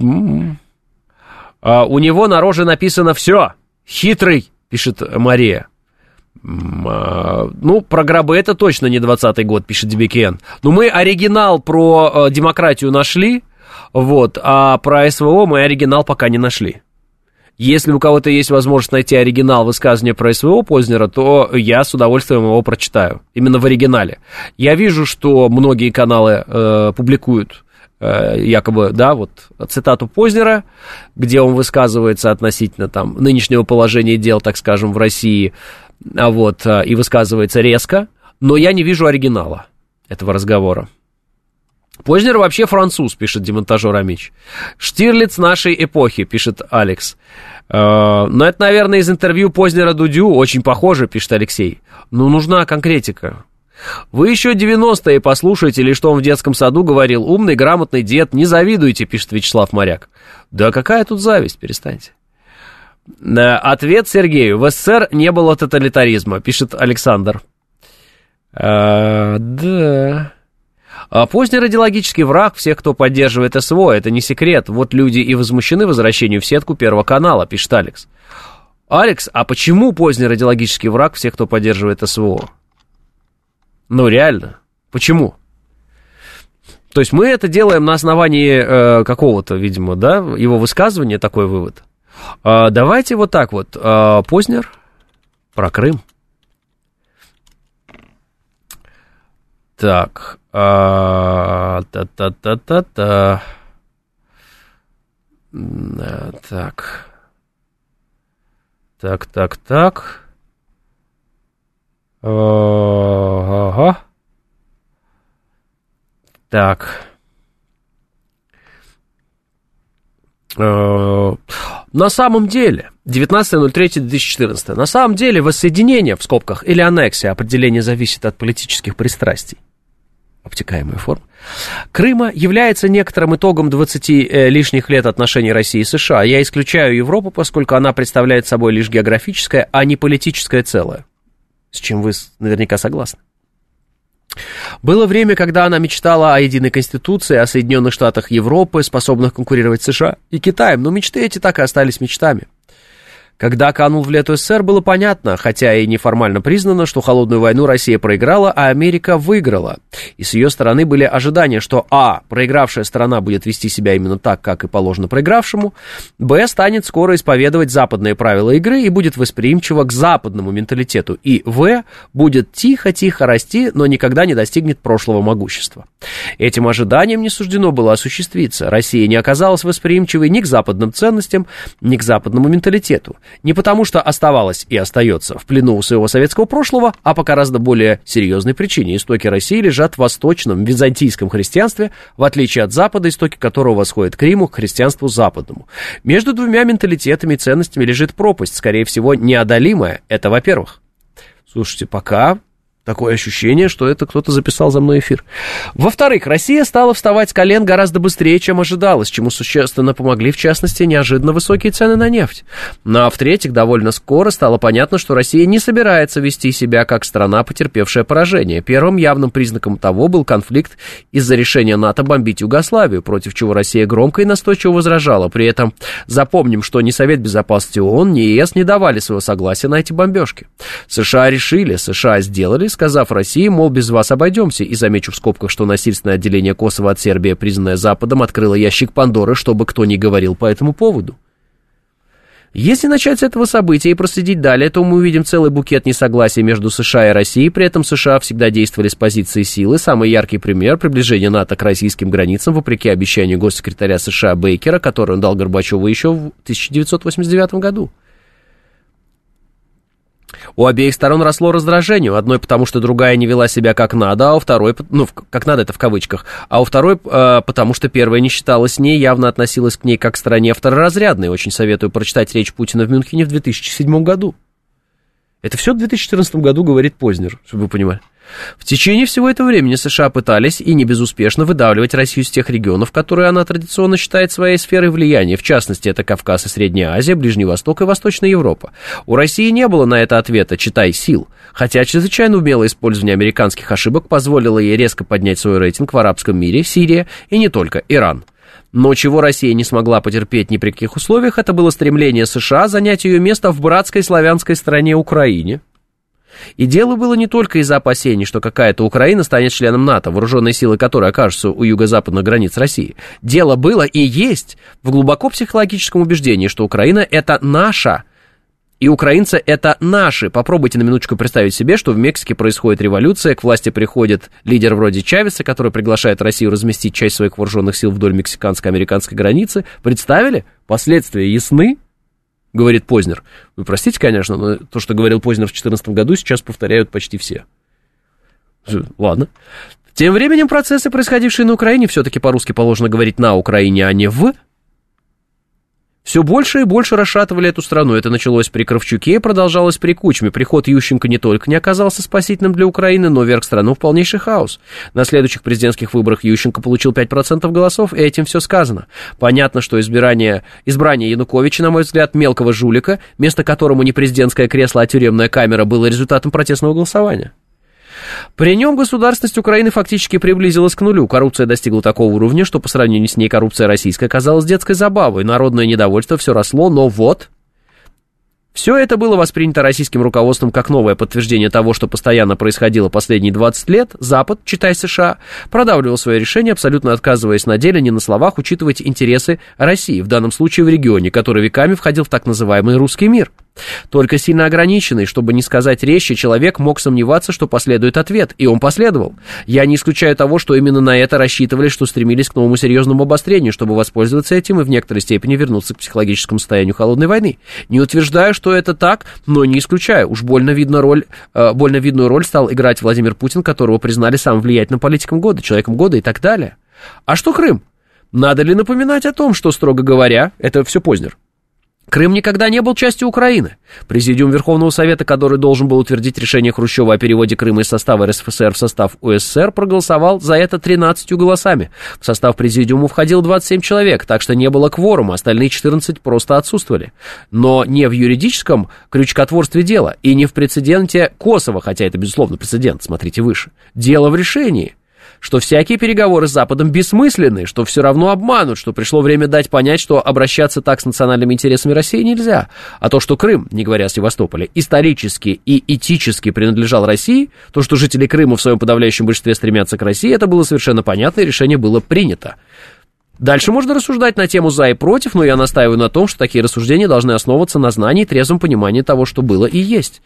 у него на роже написано «все». Хитрый, пишет Мария. Э, ну, про гробы это точно не двадцатый год, пишет Дебекен. Ну, мы оригинал про э, демократию нашли, вот, а про СВО мы оригинал пока не нашли. Если у кого-то есть возможность найти оригинал высказывания про СВО Познера, то я с удовольствием его прочитаю, именно в оригинале. Я вижу, что многие каналы э, публикуют э, якобы, да, вот цитату Познера, где он высказывается относительно там нынешнего положения дел, так скажем, в России, а вот, и высказывается резко, но я не вижу оригинала этого разговора. Познер вообще француз, пишет демонтажер Амич. Штирлиц нашей эпохи, пишет Алекс. Но это, наверное, из интервью Познера Дудю, очень похоже, пишет Алексей. Но нужна конкретика. Вы еще девяностые послушайте, или что он в детском саду говорил. Умный, грамотный дед, не завидуйте, пишет Вячеслав Моряк. Да какая тут зависть, перестаньте. Ответ Сергею. В СССР не было тоталитаризма, пишет Александр. А, да... А Познер идеологический враг всех, кто поддерживает СВО, это не секрет. Вот люди и возмущены возвращению в сетку Первого канала, пишет Алекс. Алекс, а почему Познер идеологический враг всех, кто поддерживает СВО? Ну, реально, почему? То есть мы это делаем на основании э, какого-то, видимо, да, его высказывания, такой вывод. А, давайте вот так вот. А, Познер про Крым. Так, а, та-та-та-та-та. Так. Так, так, так. Ага. Так. На самом деле, девятнадцатое ноль третье две тысячи четырнадцатое, на самом деле воссоединение, в скобках, или аннексия, определение зависит от политических пристрастий, обтекаемая форма, Крыма является некоторым итогом двадцати э, лишних лет отношений России и США. Я исключаю Европу, поскольку она представляет собой лишь географическое, а не политическое целое, с чем вы наверняка согласны. Было время, когда она мечтала о единой конституции, о Соединенных Штатах Европы, способных конкурировать с США и Китаем, но мечты эти так и остались мечтами. Когда канул в лету СССР, было понятно, хотя и неформально признано, что холодную войну Россия проиграла, а Америка выиграла. И с ее стороны были ожидания, что а. проигравшая сторона будет вести себя именно так, как и положено проигравшему, б. станет скоро исповедовать западные правила игры и будет восприимчива к западному менталитету, и в. будет тихо-тихо расти, но никогда не достигнет прошлого могущества. Этим ожиданиям не суждено было осуществиться. Россия не оказалась восприимчивой ни к западным ценностям, ни к западному менталитету. Не потому, что оставалась и остается в плену у своего советского прошлого, а по гораздо более серьезной причине. Истоки России лежат в восточном византийском христианстве, в отличие от Запада, истоки которого восходят к Риму, к христианству западному. Между двумя менталитетами и ценностями лежит пропасть, скорее всего, неодолимая. Это во-первых. Слушайте, пока... Такое ощущение, что это кто-то записал за мной эфир. Во-вторых, Россия стала вставать с колен гораздо быстрее, чем ожидалось, чему существенно помогли, в частности, неожиданно высокие цены на нефть. Ну а в-третьих, довольно скоро стало понятно, что Россия не собирается вести себя как страна, потерпевшая поражение. Первым явным признаком того был конфликт из-за решения НАТО бомбить Югославию, против чего Россия громко и настойчиво возражала. При этом запомним, что ни Совет Безопасности ООН, ни ЕС не давали своего согласия на эти бомбежки. США решили, США сделали, сказав России, мол, без вас обойдемся. И замечу в скобках, что насильственное отделение Косово от Сербии, признанное Западом, открыло ящик Пандоры, чтобы кто ни говорил по этому поводу. Если начать с этого события и проследить далее, то мы увидим целый букет несогласий между США и Россией. При этом США всегда действовали с позиции силы. Самый яркий пример — приближение НАТО к российским границам, вопреки обещанию госсекретаря США Бейкера, который он дал Горбачеву еще в тысяча девятьсот восемьдесят девятом году. У обеих сторон росло раздражение, у одной потому, что другая не вела себя как надо, а у второй, ну, как надо это в кавычках, а у второй э, потому, что первая не считалась с ней, явно относилась к ней как к стране второразрядной. Очень советую прочитать речь Путина в Мюнхене в две тысячи седьмом году. Это все в две тысячи четырнадцатом году говорит Познер, чтобы вы понимали. В течение всего этого времени США пытались, и не безуспешно, выдавливать Россию с тех регионов, которые она традиционно считает своей сферой влияния. В частности, это Кавказ и Средняя Азия, Ближний Восток и Восточная Европа. У России не было на это ответа, читай, сил. Хотя чрезвычайно умелое использование американских ошибок позволило ей резко поднять свой рейтинг в арабском мире, Сирия и не только, Иран. Но чего Россия не смогла потерпеть ни при каких условиях, это было стремление США занять ее место в братской славянской стране Украине. И дело было не только из-за опасений, что какая-то Украина станет членом НАТО, вооруженные силы которой окажутся у юго-западных границ России. Дело было и есть в глубоко психологическом убеждении, что Украина – это наша, и украинцы – это наши. Попробуйте на минуточку представить себе, что в Мексике происходит революция, к власти приходит лидер вроде Чавеса, который приглашает Россию разместить часть своих вооруженных сил вдоль мексиканско-американской границы. Представили? Последствия ясны? Говорит Познер. Вы простите, конечно, но то, что говорил Познер в две тысячи четырнадцатом году, сейчас повторяют почти все. Ладно. Тем временем процессы, происходившие на Украине, все-таки по-русски положено говорить на Украине, а не в, все больше и больше расшатывали эту страну. Это началось при Кравчуке и продолжалось при Кучме. Приход Ющенко не только не оказался спасительным для Украины, но вверг страну в полнейший хаос. На следующих президентских выборах Ющенко получил пять процентов голосов, и этим все сказано. Понятно, что избирание, избрание Януковича, на мой взгляд, мелкого жулика, место которому не президентское кресло, а тюремная камера, было результатом протестного голосования. При нем государственность Украины фактически приблизилась к нулю. Коррупция достигла такого уровня, что по сравнению с ней коррупция российская казалась детской забавой. Народное недовольство все росло, но вот... Все это было воспринято российским руководством как новое подтверждение того, что постоянно происходило последние двадцать лет. Запад, читай США, продавливал свое решение, абсолютно отказываясь на деле, не на словах, учитывать интересы России, в данном случае в регионе, который веками входил в так называемый русский мир. Только сильно ограниченный, чтобы не сказать резче, человек мог сомневаться, что последует ответ, и он последовал. Я не исключаю того, что именно на это рассчитывали, что стремились к новому серьезному обострению, чтобы воспользоваться этим и в некоторой степени вернуться к психологическому состоянию холодной войны. Не утверждаю, что это так, но не исключаю. Уж больно, видно роль, э, больно видную роль стал играть Владимир Путин, которого признали самым влиятельным политиком года, человеком года и так далее. А что Крым? Надо ли напоминать о том, что, строго говоря, это все Познер, Крым никогда не был частью Украины. Президиум Верховного Совета, который должен был утвердить решение Хрущева о переводе Крыма из состава РСФСР в состав УССР, проголосовал за это тринадцатью голосами. В состав президиума входило двадцать семь человек, так что не было кворума, остальные четырнадцать просто отсутствовали. Но не в юридическом крючкотворстве дела и не в прецеденте Косово, хотя это, безусловно, прецедент, смотрите выше. Дело в решении, что всякие переговоры с Западом бессмысленны, что все равно обманут, что пришло время дать понять, что обращаться так с национальными интересами России нельзя. А то, что Крым, не говоря о Севастополе, исторически и этически принадлежал России, то, что жители Крыма в своем подавляющем большинстве стремятся к России, это было совершенно понятно, и решение было принято. Дальше можно рассуждать на тему «за» и «против», но я настаиваю на том, что такие рассуждения должны основываться на знании и трезвом понимании того, что было и есть.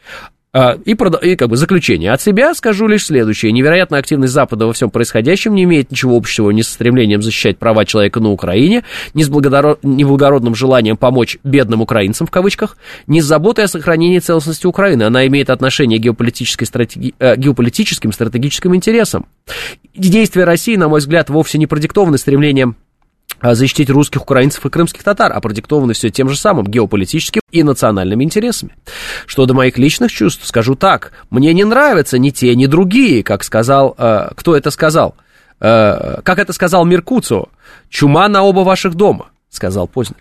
И, и как бы заключение. От себя скажу лишь следующее. Невероятная активность Запада во всем происходящем не имеет ничего общего ни со стремлением защищать права человека на Украине, ни с благодор... ни благородным желанием помочь бедным украинцам, в кавычках, ни с заботой о сохранении целостности Украины. Она имеет отношение к геополитической стратеги... геополитическим стратегическим интересам. Действия России, на мой взгляд, вовсе не продиктованы стремлением защитить русских, украинцев и крымских татар, а продиктованы все тем же самым геополитическим и национальными интересами. Что до моих личных чувств, скажу так, мне не нравятся ни те, ни другие, как сказал, э, кто это сказал, э, как это сказал Меркуцио, чума на оба ваших дома, сказал Познер.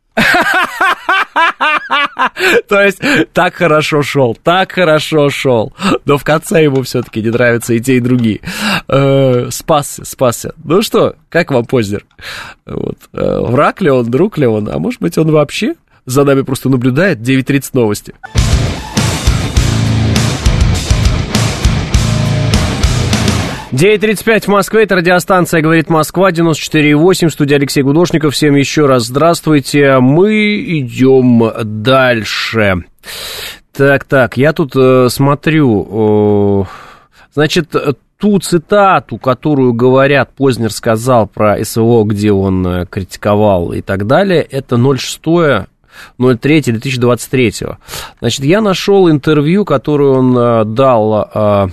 То есть, так хорошо шел, так хорошо шел, но в конце ему все-таки не нравятся и те, и другие. Э, спасся, спасся. Ну что, как вам Познер? Вот. Э, враг ли он, друг ли он, а может быть он вообще за нами просто наблюдает? Девять тридцать новости. девять тридцать пять в Москве, это радиостанция «Говорит Москва», девяносто четыре и восемь, студия Алексей Гудошников. Всем еще раз здравствуйте. Мы идем дальше. Так-так, я тут э, смотрю, э, значит, ту цитату, которую, говорят, Познер сказал про СВО, где он э, критиковал и так далее, это ноль шестое ноль третье две тысячи двадцать третьего. Значит, я нашел интервью, которое он э, дал... Э,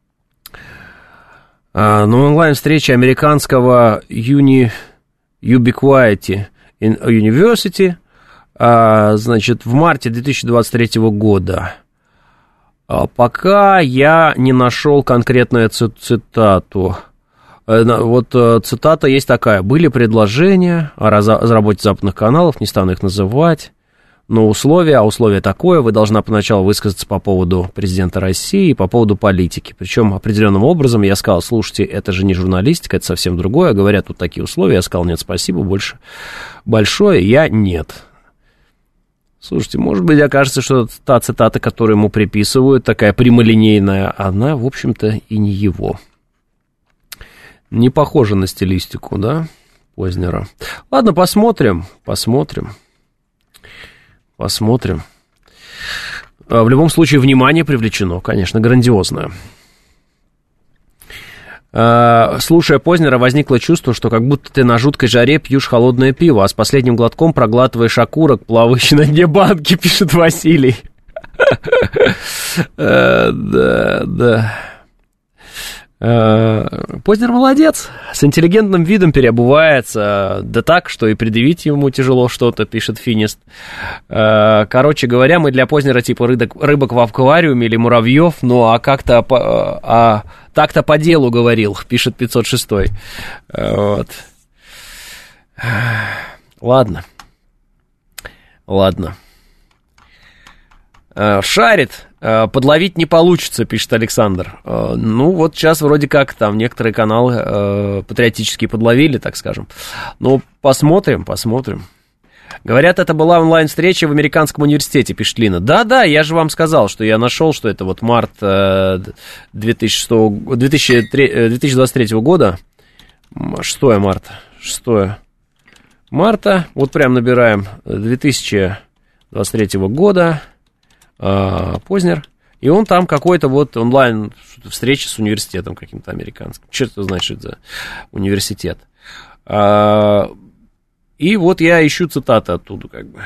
на онлайн-встрече американского Uni, Ubiquity University, значит, в марте две тысячи двадцать третьего года. Пока я не нашел конкретную цитату. Вот цитата есть такая. Были предложения о разработке западных каналов, не стану их называть. Но условие, а условие такое, вы должна поначалу высказаться по поводу президента России и по поводу политики. Причем определенным образом я сказал, слушайте, это же не журналистика, это совсем другое. Говорят, тут такие условия. Я сказал, нет, спасибо, больше большое, я нет. Слушайте, может быть, окажется, что та цитата, которую ему приписывают, такая прямолинейная, она, в общем-то, и не его. Не похоже на стилистику, да, Познера. Ладно, посмотрим, посмотрим, посмотрим. В любом случае, внимание привлечено, конечно, грандиозное. Слушая Познера, возникло чувство, что как будто ты на жуткой жаре пьешь холодное пиво, а с последним глотком проглатываешь окурок, плавающий на дне банки, пишет Василий. Да, да. Познер молодец, с интеллигентным видом переобувается, да так, что и предъявить ему тяжело что-то, пишет Финист. Короче говоря, мы для Познера типа рыбок, рыбок в аквариуме или муравьев, ну а как-то а, так-то по делу говорил, пишет пятьсот шестой. Вот. Ладно. Ладно. Шарит. Подловить не получится, пишет Александр. Ну, вот сейчас вроде как там некоторые каналы э, патриотические подловили, так скажем. Ну, посмотрим, посмотрим. Говорят, это была онлайн-встреча в американском университете, пишет Лина. Да-да, я же вам сказал, что я нашел, что это вот март э, две тысячи двадцать третьего года. шестое марта. шестое марта. Вот прям набираем две тысячи двадцать третьего года. Познер, и он там какой-то вот онлайн встреча с университетом каким-то американским. Что это значит, что это за университет? И вот я ищу цитаты оттуда, как бы.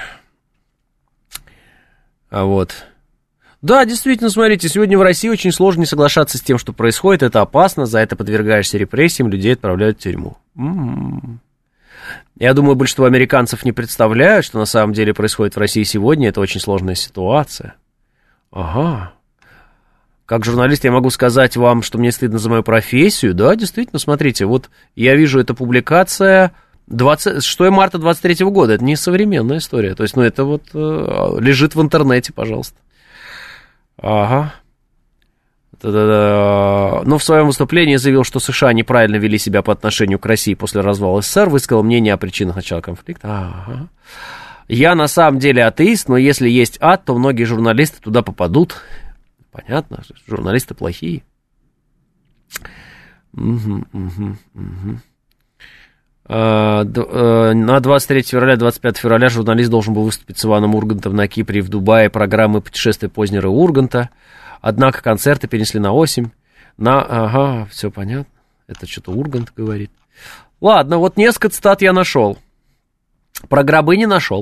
А вот. Да, действительно, смотрите, сегодня в России очень сложно не соглашаться с тем, что происходит, это опасно, за это подвергаешься репрессиям, людей отправляют в тюрьму. М-м-м. Я думаю, большинство американцев не представляют, что на самом деле происходит в России сегодня, это очень сложная ситуация. Ага. Как журналист я могу сказать вам, что мне стыдно за мою профессию. Да, действительно, смотрите, вот я вижу, эта публикация двадцатого шестого марта двадцать третьего года. Это не современная история. То есть, ну, это вот э, лежит в интернете, пожалуйста. Ага. Да-да-да. Но в своем выступлении заявил, что США неправильно вели себя по отношению к России после развала СССР, высказал мнение о причинах начала конфликта. Ага. Я на самом деле атеист, но если есть ад, то многие журналисты туда попадут. Понятно, журналисты плохие. Угу, угу, угу. А, д, на двадцать третьего февраля, двадцать пятого февраля журналист должен был выступить с Иваном Ургантом на Кипре и в Дубае программы путешествия Познера и Урганта. Однако концерты перенесли на осень. На... Ага, все понятно. Это что-то Ургант говорит. Ладно, вот несколько цитат я нашел. Про гробы не нашел.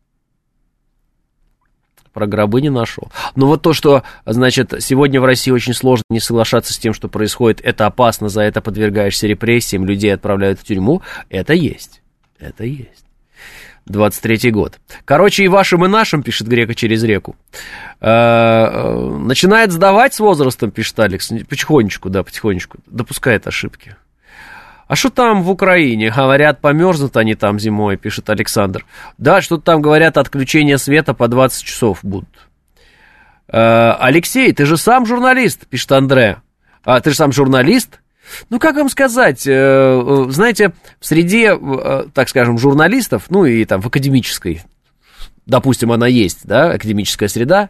Про гробы не нашел. Но вот то, что, значит, сегодня в России очень сложно не соглашаться с тем, что происходит, это опасно, за это подвергаешься репрессиям, людей отправляют в тюрьму, это есть. Это есть. двадцать третий год. Короче, и вашим, и нашим, пишет Грека через реку. Начинает сдавать с возрастом, пишет Алекс. Потихонечку, да, потихонечку. Допускает ошибки. А что там в Украине? Говорят, померзнут они там зимой, пишет Александр. Да, что-то там говорят, отключение света по двадцать часов будут. Алексей, ты же сам журналист, пишет Андре. А, ты же сам журналист? Ну, как вам сказать, знаете, в среде, так скажем, журналистов, ну и там в академической, допустим, она есть, да, академическая среда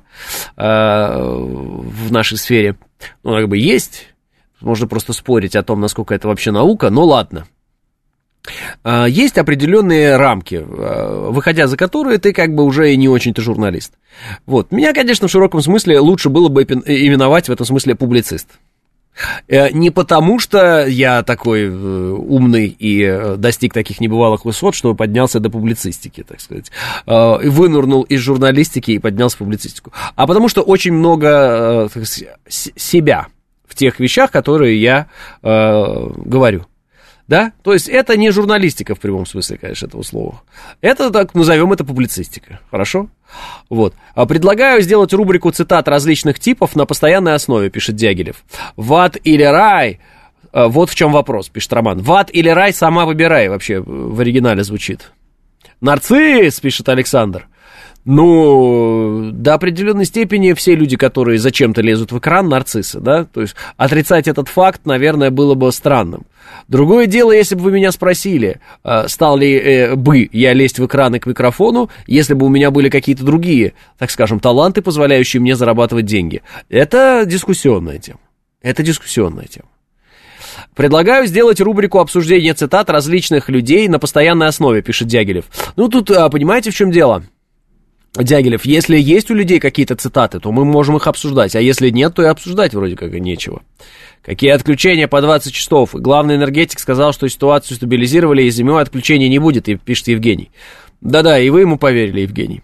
в нашей сфере, ну, как бы есть, можно просто спорить о том, насколько это вообще наука, но ладно. Есть определенные рамки, выходя за которые ты как бы уже и не очень-то журналист. Вот. Меня, конечно, в широком смысле лучше было бы именовать в этом смысле публицист. Не потому, что я такой умный и достиг таких небывалых высот, что поднялся до публицистики, так сказать, вынырнул из журналистики и поднялся в публицистику, а потому что очень много так сказать, себя в тех вещах, которые я говорю. Да? То есть это не журналистика в прямом смысле, конечно, этого слова. Это, так назовем это публицистика. Хорошо? Вот. Предлагаю сделать рубрику цитат различных типов на постоянной основе, пишет Дягилев. В ад или рай? Вот в чем вопрос, пишет Роман. В ад или рай сама выбирай, вообще в оригинале звучит. Нарцисс, пишет Александр. Ну, до определенной степени все люди, которые зачем-то лезут в экран, нарциссы, да, то есть отрицать этот факт, наверное, было бы странным. Другое дело, если бы вы меня спросили, стал ли э, бы я лезть в экран и к микрофону, если бы у меня были какие-то другие, так скажем, таланты, позволяющие мне зарабатывать деньги. Это дискуссионная тема. Это дискуссионная тема. Предлагаю сделать рубрику обсуждения цитат различных людей на постоянной основе, пишет Дягилев. Ну, тут, понимаете, в чем дело? Дягилев, если есть у людей какие-то цитаты, то мы можем их обсуждать, а если нет, то и обсуждать вроде как и нечего. Какие отключения по двадцать часов? Главный энергетик сказал, что ситуацию стабилизировали, и зимой отключения не будет, и пишет Евгений. Да-да, и вы ему поверили, Евгений.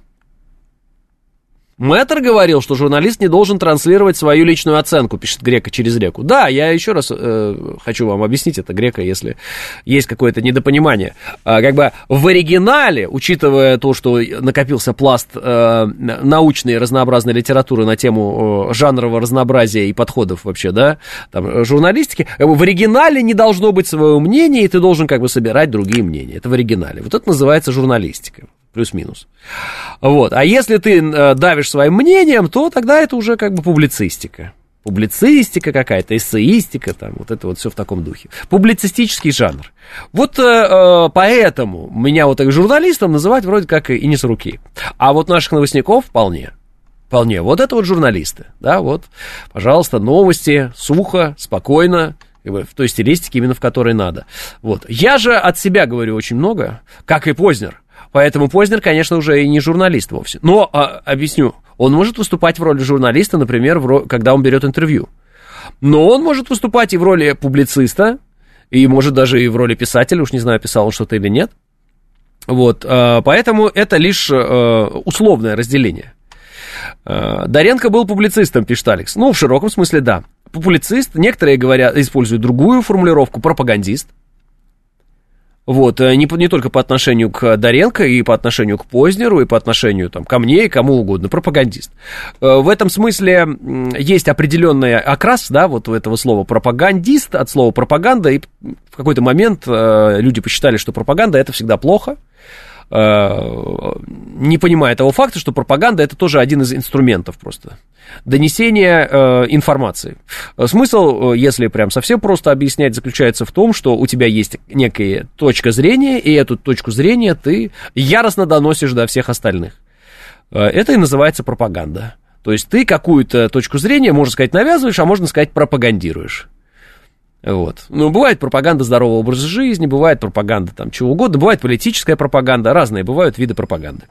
Мэтр говорил, что журналист не должен транслировать свою личную оценку, пишет Грека через реку. Да, я еще раз э, хочу вам объяснить это, Грека, если есть какое-то недопонимание. А, как бы в оригинале, учитывая то, что накопился пласт э, научной и разнообразной литературы на тему э, жанрового разнообразия и подходов вообще, да, там, журналистики, в оригинале не должно быть своего мнения, и ты должен как бы собирать другие мнения. Это в оригинале. Вот это называется журналистика. Плюс-минус. Вот. А если ты э, давишь своим мнением, то тогда это уже как бы публицистика. Публицистика какая-то, эссеистика, там, вот это вот все в таком духе. Публицистический жанр. Вот э, поэтому меня вот так журналистом называть вроде как и не с руки. А вот наших новостников вполне. Вполне. Вот это вот журналисты. Да, вот, пожалуйста, новости, сухо, спокойно, в той стилистике, именно в которой надо. Вот. Я же от себя говорю очень много, как и Познер. Поэтому Познер, конечно, уже и не журналист вовсе. Но, а, объясню, он может выступать в роли журналиста, например, в ро... когда он берет интервью. Но он может выступать и в роли публициста, и может даже и в роли писателя, уж не знаю, писал он что-то или нет. Вот, а, поэтому это лишь а, условное разделение. А, Доренко был публицистом, пишет Алекс. Ну, в широком смысле, да. Публицист, некоторые говорят, используют другую формулировку, пропагандист. Вот, не, не только по отношению к Доренко, и по отношению к Познеру, и по отношению там, ко мне, и кому угодно, пропагандист. В этом смысле есть определенный окрас, да, вот у этого слова пропагандист, от слова пропаганда, и в какой-то момент люди посчитали, что пропаганда это всегда плохо, не понимая того факта, что пропаганда это тоже один из инструментов просто донесения э, информации. Смысл, если прям совсем просто объяснять, заключается в том, что у тебя есть некая точка зрения, и эту точку зрения ты яростно доносишь до всех остальных. Это и называется пропаганда. То есть ты какую-то точку зрения, можно сказать, навязываешь, а можно сказать, пропагандируешь. Вот. Ну, бывает пропаганда здорового образа жизни, бывает пропаганда там чего угодно, бывает политическая пропаганда, разные бывают виды пропаганды.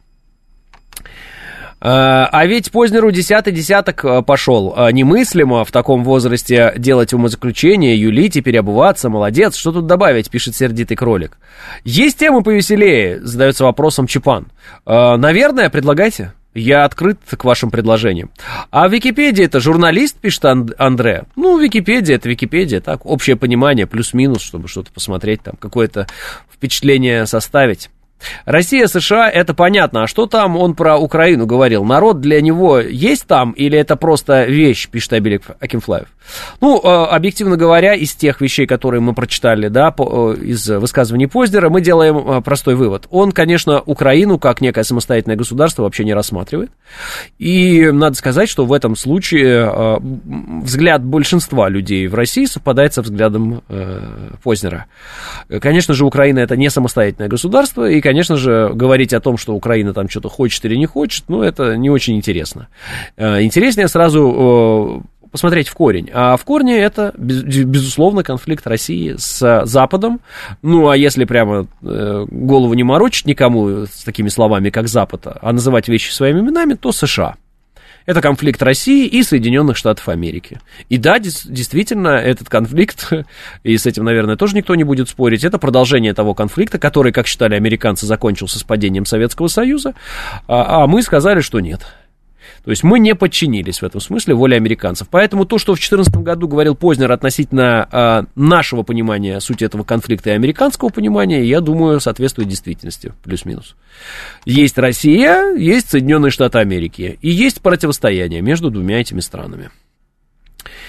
А ведь Познеру десятый десяток пошел. Немыслимо в таком возрасте делать умозаключения, юлить и переобуваться. Молодец, что тут добавить, пишет сердитый кролик. Есть темы повеселее, задается вопросом Чапан. Наверное, предлагайте. Я открыт к вашим предложениям. А в Википедии это журналист, пишет Андре. Ну, Википедия это Википедия, так, общее понимание, плюс-минус, чтобы что-то посмотреть, там, какое-то впечатление составить. Россия, США, это понятно. А что там он про Украину говорил? Народ для него есть там или это просто вещь, пишет Абелик Акинфлаев? Ну, объективно говоря, из тех вещей, которые мы прочитали, да, из высказываний Познера, мы делаем простой вывод. Он, конечно, Украину как некое самостоятельное государство вообще не рассматривает. И надо сказать, что в этом случае взгляд большинства людей в России совпадает со взглядом Познера. Конечно же, Украина это не самостоятельное государство, и, конечно же, говорить о том, что Украина там что-то хочет или не хочет, ну, это не очень интересно. Интереснее сразу посмотреть в корень. А в корне это, безусловно, конфликт России с Западом. Ну, а если прямо голову не морочить никому с такими словами, как Запад, а называть вещи своими именами, то США. Это конфликт России и Соединенных Штатов Америки. И да, действительно, этот конфликт, и с этим, наверное, тоже никто не будет спорить, это продолжение того конфликта, который, как считали американцы, закончился с падением Советского Союза, а мы сказали, что нет. То есть мы не подчинились в этом смысле воле американцев. Поэтому то, что в две тысячи четырнадцатом году говорил Познер относительно а, нашего понимания сути этого конфликта и американского понимания, я думаю, соответствует действительности, плюс-минус. Есть Россия, есть Соединенные Штаты Америки, и есть противостояние между двумя этими странами.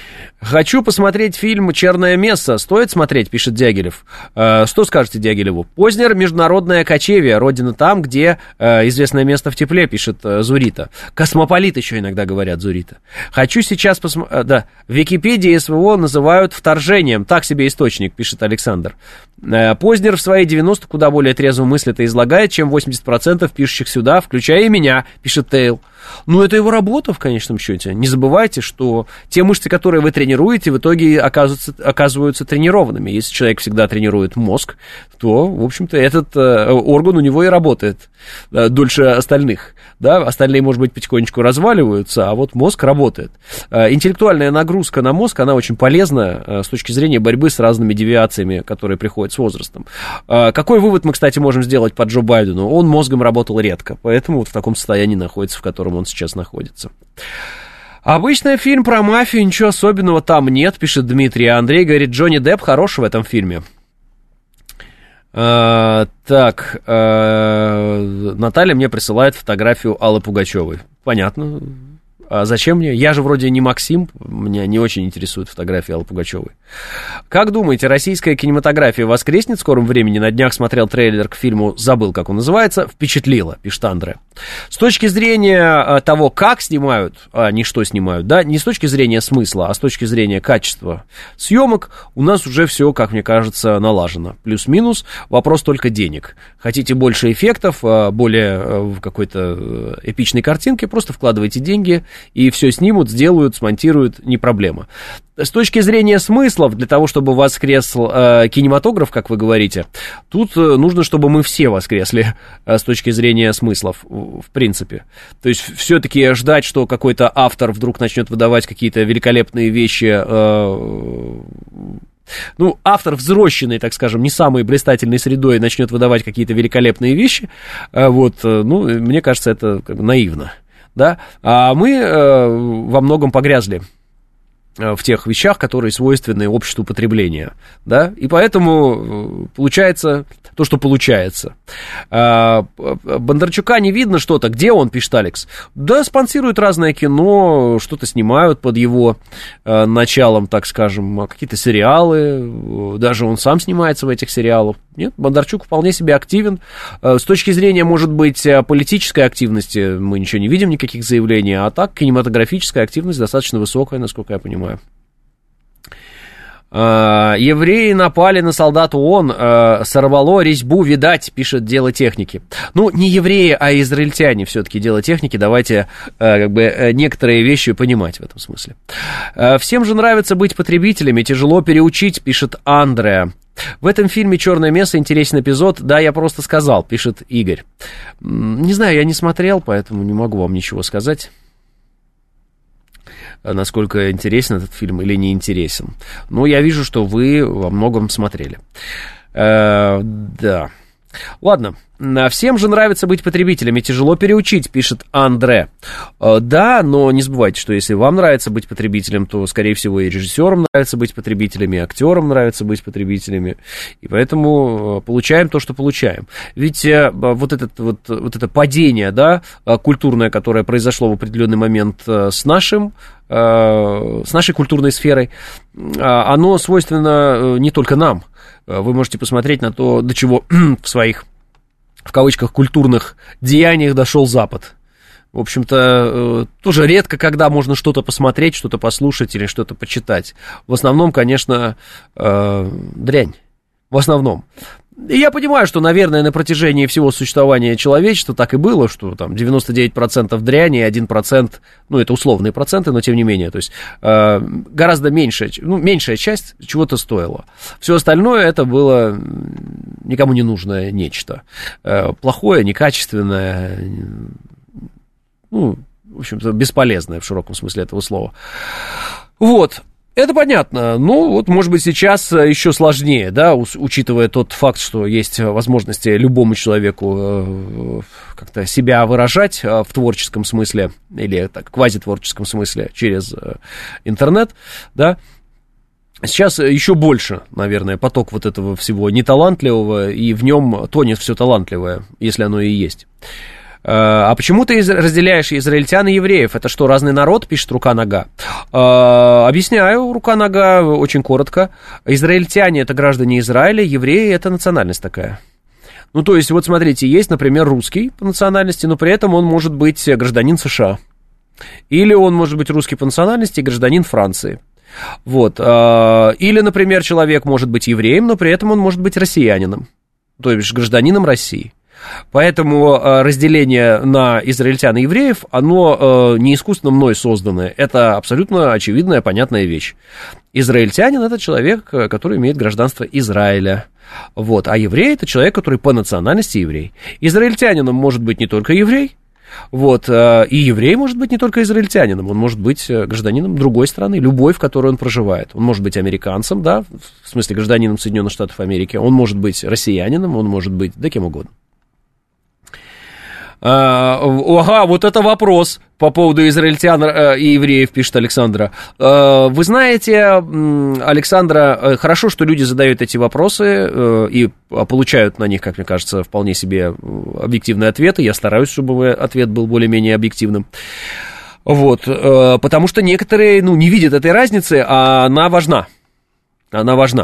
Хочу посмотреть фильм «Черное место». Стоит смотреть, пишет Дягилев. Э, что скажете Дягилеву? Познер, международная Кочевье. Родина там, где э, известное место в тепле, пишет э, Зурита. Космополит еще иногда говорят, Зурита. Хочу сейчас посмотреть... Э, да, в Википедии СВО называют вторжением. Так себе источник, пишет Александр. Э, Познер в свои девяносто куда более трезво мыслит и излагает, чем восемьдесят процентов пишущих сюда, включая и меня, пишет Тейл. Ну, это его работа, в конечном счете. Не забывайте, что те мышцы, которые вы тренируете, в итоге оказываются, оказываются тренированными. Если человек всегда тренирует мозг, то, в общем-то, этот э, орган у него и работает э, дольше остальных. Да? Остальные, может быть, потихонечку разваливаются, а вот мозг работает. Э, интеллектуальная нагрузка на мозг, она очень полезна э, с точки зрения борьбы с разными девиациями, которые приходят с возрастом. Э, какой вывод мы, кстати, можем сделать по Джо Байдену? Он мозгом работал редко, поэтому вот в таком состоянии находится, в котором он сейчас находится. Обычный фильм про мафию, ничего особенного там нет, пишет Дмитрий. А Андрей говорит, Джонни Депп хорош в этом фильме. А, так, а, Наталья мне присылает фотографию Аллы Пугачевой. Понятно. А зачем мне? Я же вроде не Максим, меня не очень интересует фотография Аллы Пугачевой. Как думаете, российская кинематография воскреснет в скором времени? На днях смотрел трейлер к фильму, забыл, как он называется, впечатлило, пишет Андре. С точки зрения того, как снимают, а не что снимают, да, не с точки зрения смысла, а с точки зрения качества съемок, у нас уже все, как мне кажется, налажено. Плюс-минус, вопрос только денег. Хотите больше эффектов, более какой-то эпичной картинки, просто вкладывайте деньги, и все снимут, сделают, смонтируют, не проблема. С точки зрения смыслов, для того, чтобы воскрес э, кинематограф, как вы говорите, тут э, нужно, чтобы мы все воскресли э, с точки зрения смыслов, в, в принципе. То есть все-таки ждать, что какой-то автор вдруг начнет выдавать какие-то великолепные вещи... Э, ну, автор взрощенный, так скажем, не самой блистательной средой начнет выдавать какие-то великолепные вещи, э, вот, э, ну, мне кажется, это как бы наивно. Да? А мы э, во многом погрязли э, в тех вещах, которые свойственны обществу потребления, да? И поэтому э, получается то, что получается. А, Бондарчука не видно что-то. Где он, пишет Алекс? Да, спонсируют разное кино, что-то снимают под его э, началом, так скажем, какие-то сериалы, даже он сам снимается в этих сериалах. Нет, Бондарчук вполне себе активен. С точки зрения, может быть, политической активности мы ничего не видим, никаких заявлений, а так кинематографическая активность достаточно высокая, насколько я понимаю. Евреи напали на солдат ООН, сорвало резьбу, видать, пишет Дело техники. Ну, не евреи, а израильтяне все-таки Дело техники. Давайте как бы некоторые вещи понимать в этом смысле. Всем же нравится быть потребителями, тяжело переучить, пишет Андреа. В этом фильме «Черное место» интересный эпизод. Да, я просто сказал, пишет Игорь. Не знаю, я не смотрел, поэтому не могу вам ничего сказать, насколько интересен этот фильм или не интересен. Но я вижу, что вы во многом смотрели. Э, да. Ладно. Всем же нравится быть потребителями, тяжело переучить, пишет Андре. Да, но не забывайте, что если вам нравится быть потребителем, то, скорее всего, и режиссерам нравится быть потребителями, и актерам нравится быть потребителями, и поэтому получаем то, что получаем. Ведь вот, этот, вот, вот это падение, да, культурное, которое произошло в определенный момент с нашим, с нашей культурной сферой, оно свойственно не только нам. Вы можете посмотреть на то, до чего в своих, в кавычках, культурных деяниях дошел Запад. В общем-то, тоже редко, когда можно что-то посмотреть, что-то послушать или что-то почитать. В основном, конечно, дрянь. В основном. И я понимаю, что, наверное, на протяжении всего существования человечества так и было, что там девяносто девять процентов дряни и один процент, ну, это условные проценты, но тем не менее, то есть э, гораздо меньшая, ну, меньшая часть чего-то стоила. Все остальное это было никому не нужное нечто. Э, плохое, некачественное, ну, в общем-то, бесполезное в широком смысле этого слова. Вот. Это понятно. Ну, вот, может быть, сейчас еще сложнее, да, учитывая тот факт, что есть возможности любому человеку как-то себя выражать в творческом смысле или так, квазитворческом смысле через интернет, да. Сейчас еще больше, наверное, поток вот этого всего неталантливого, и в нем тонет все талантливое, если оно и есть. А почему ты разделяешь израильтян и евреев? Это что, разный народ, пишет Рука-Нога? Объясняю, Рука-Нога, очень коротко. Израильтяне — это граждане Израиля, евреи — это национальность такая. Ну, то есть, вот смотрите, есть, например, русский по национальности, но при этом он может быть гражданин США. Или он может быть русский по национальности и гражданин Франции. Вот. Или, например, человек может быть евреем, но при этом он может быть россиянином, то есть гражданином России. Поэтому разделение на израильтян и евреев, оно не искусственно мной созданное. Это абсолютно очевидная, понятная вещь. Израильтянин — это человек, который имеет гражданство Израиля. Вот. А еврей — это человек, который по национальности еврей. Израильтянином может быть не только еврей. Вот, и еврей может быть не только израильтянином, он может быть гражданином другой страны, любой, в которой он проживает. Он может быть американцем, да, в смысле гражданином Соединенных Штатов Америки, он может быть россиянином, он может быть, да, кем угодно. Ага, вот это вопрос по поводу израильтян и евреев, пишет Александра. Вы знаете, Александра, хорошо, что люди задают эти вопросы и получают на них, как мне кажется, вполне себе объективные ответы. Я стараюсь, чтобы ответ был более-менее объективным. Вот, потому что некоторые, ну, не видят этой разницы, а она важна. Она важна.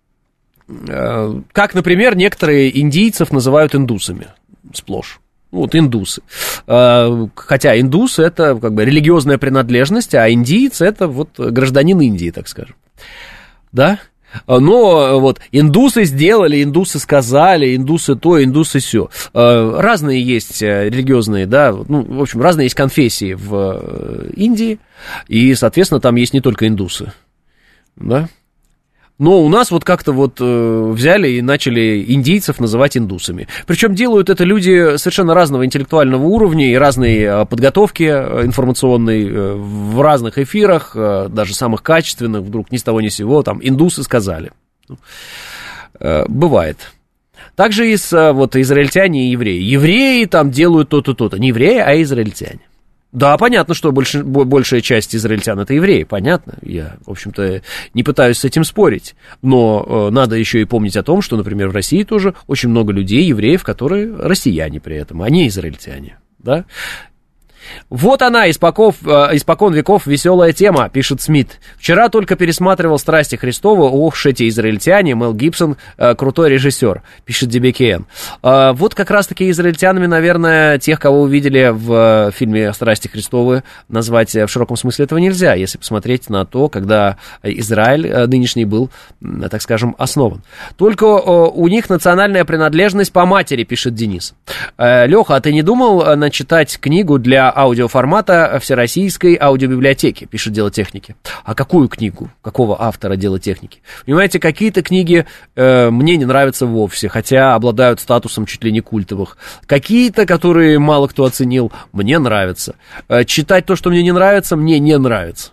Как, например, некоторые индийцев называют индусами сплошь. Вот индусы. Хотя индус — это как бы религиозная принадлежность, а индиец — это вот гражданин Индии, так скажем. Да? Но вот индусы сделали, индусы сказали, индусы то, индусы сё. Разные есть религиозные, да, ну, в общем, разные есть конфессии в Индии, и, соответственно, там есть не только индусы, да. Но у нас вот как-то вот э, взяли и начали индийцев называть индусами. Причем делают это люди совершенно разного интеллектуального уровня и разной э, подготовки информационной э, в разных эфирах, э, даже самых качественных, вдруг ни с того ни с сего, там, индусы сказали. Э, бывает. Также и с э, вот, израильтяне и евреи. Евреи там делают то-то, то-то. Не евреи, а израильтяне. Да, понятно, что больше, большая часть израильтян — это евреи, понятно. Я, в общем-то, не пытаюсь с этим спорить. Но э, надо еще и помнить о том, что, например, в России тоже очень много людей, евреев, которые россияне при этом, а не израильтяне, да? Вот она, испоков, э, испокон веков, веселая тема, пишет Смит. Вчера только пересматривал «Страсти Христовы». Ох, эти израильтяне, Мел Гибсон, э, крутой режиссер, пишет ДБКН. Э, вот как раз-таки израильтянами, наверное, тех, кого вы видели в э, фильме «Страсти Христовы», назвать в широком смысле этого нельзя, если посмотреть на то, когда Израиль э, нынешний был, э, так скажем, основан. Только э, у них национальная принадлежность по матери, пишет Денис. Э, Леха, а ты не думал э, начитать книгу для аудиоформата Всероссийской аудиобиблиотеки, пишет Дело техники. А какую книгу? Какого автора Дело техники? Понимаете, какие-то книги э, мне не нравятся вовсе, хотя обладают статусом чуть ли не культовых. Какие-то, которые мало кто оценил, мне нравятся. Э, читать то, что мне не нравится, мне не нравится.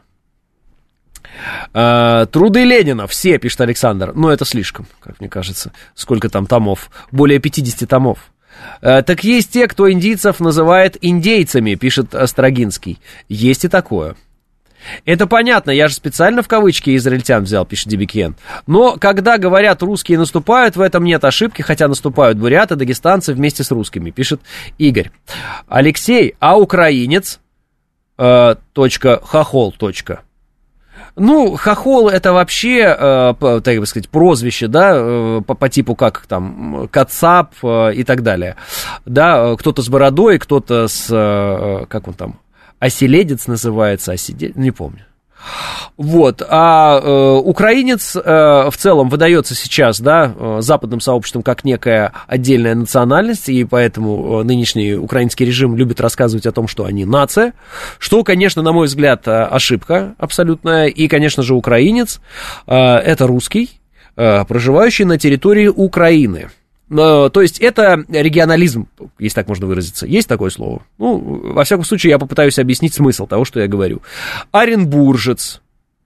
Э, Труды Ленина, все, пишет Александр. Но это слишком, как мне кажется. Сколько там томов? Более пятьдесят томов. Так есть те, кто индийцев называет индейцами, пишет Строгинский. Есть и такое. Это понятно, я же специально в кавычки израильтян взял, пишет Дебикен. Но когда говорят «русские наступают», в этом нет ошибки, хотя наступают буряты, дагестанцы вместе с русскими, пишет Игорь. Алексей, а украинец? Э, точка, хохол, точка. Ну, хохол — это вообще, э, по, так бы сказать, прозвище, да, э, по, по типу как там кацап э, и так далее. Да, кто-то с бородой, кто-то с, э, как он там, оселедец называется, оседе... не помню. Вот, а э, украинец э, в целом выдается сейчас, да, э, западным сообществом как некая отдельная национальность, и поэтому э, нынешний украинский режим любит рассказывать о том, что они нация, что, конечно, на мой взгляд, ошибка абсолютная, и, конечно же, украинец э, это русский, э, проживающий на территории Украины. То есть это регионализм, если так можно выразиться. Есть такое слово? Ну, во всяком случае, я попытаюсь объяснить смысл того, что я говорю. Оренбуржец,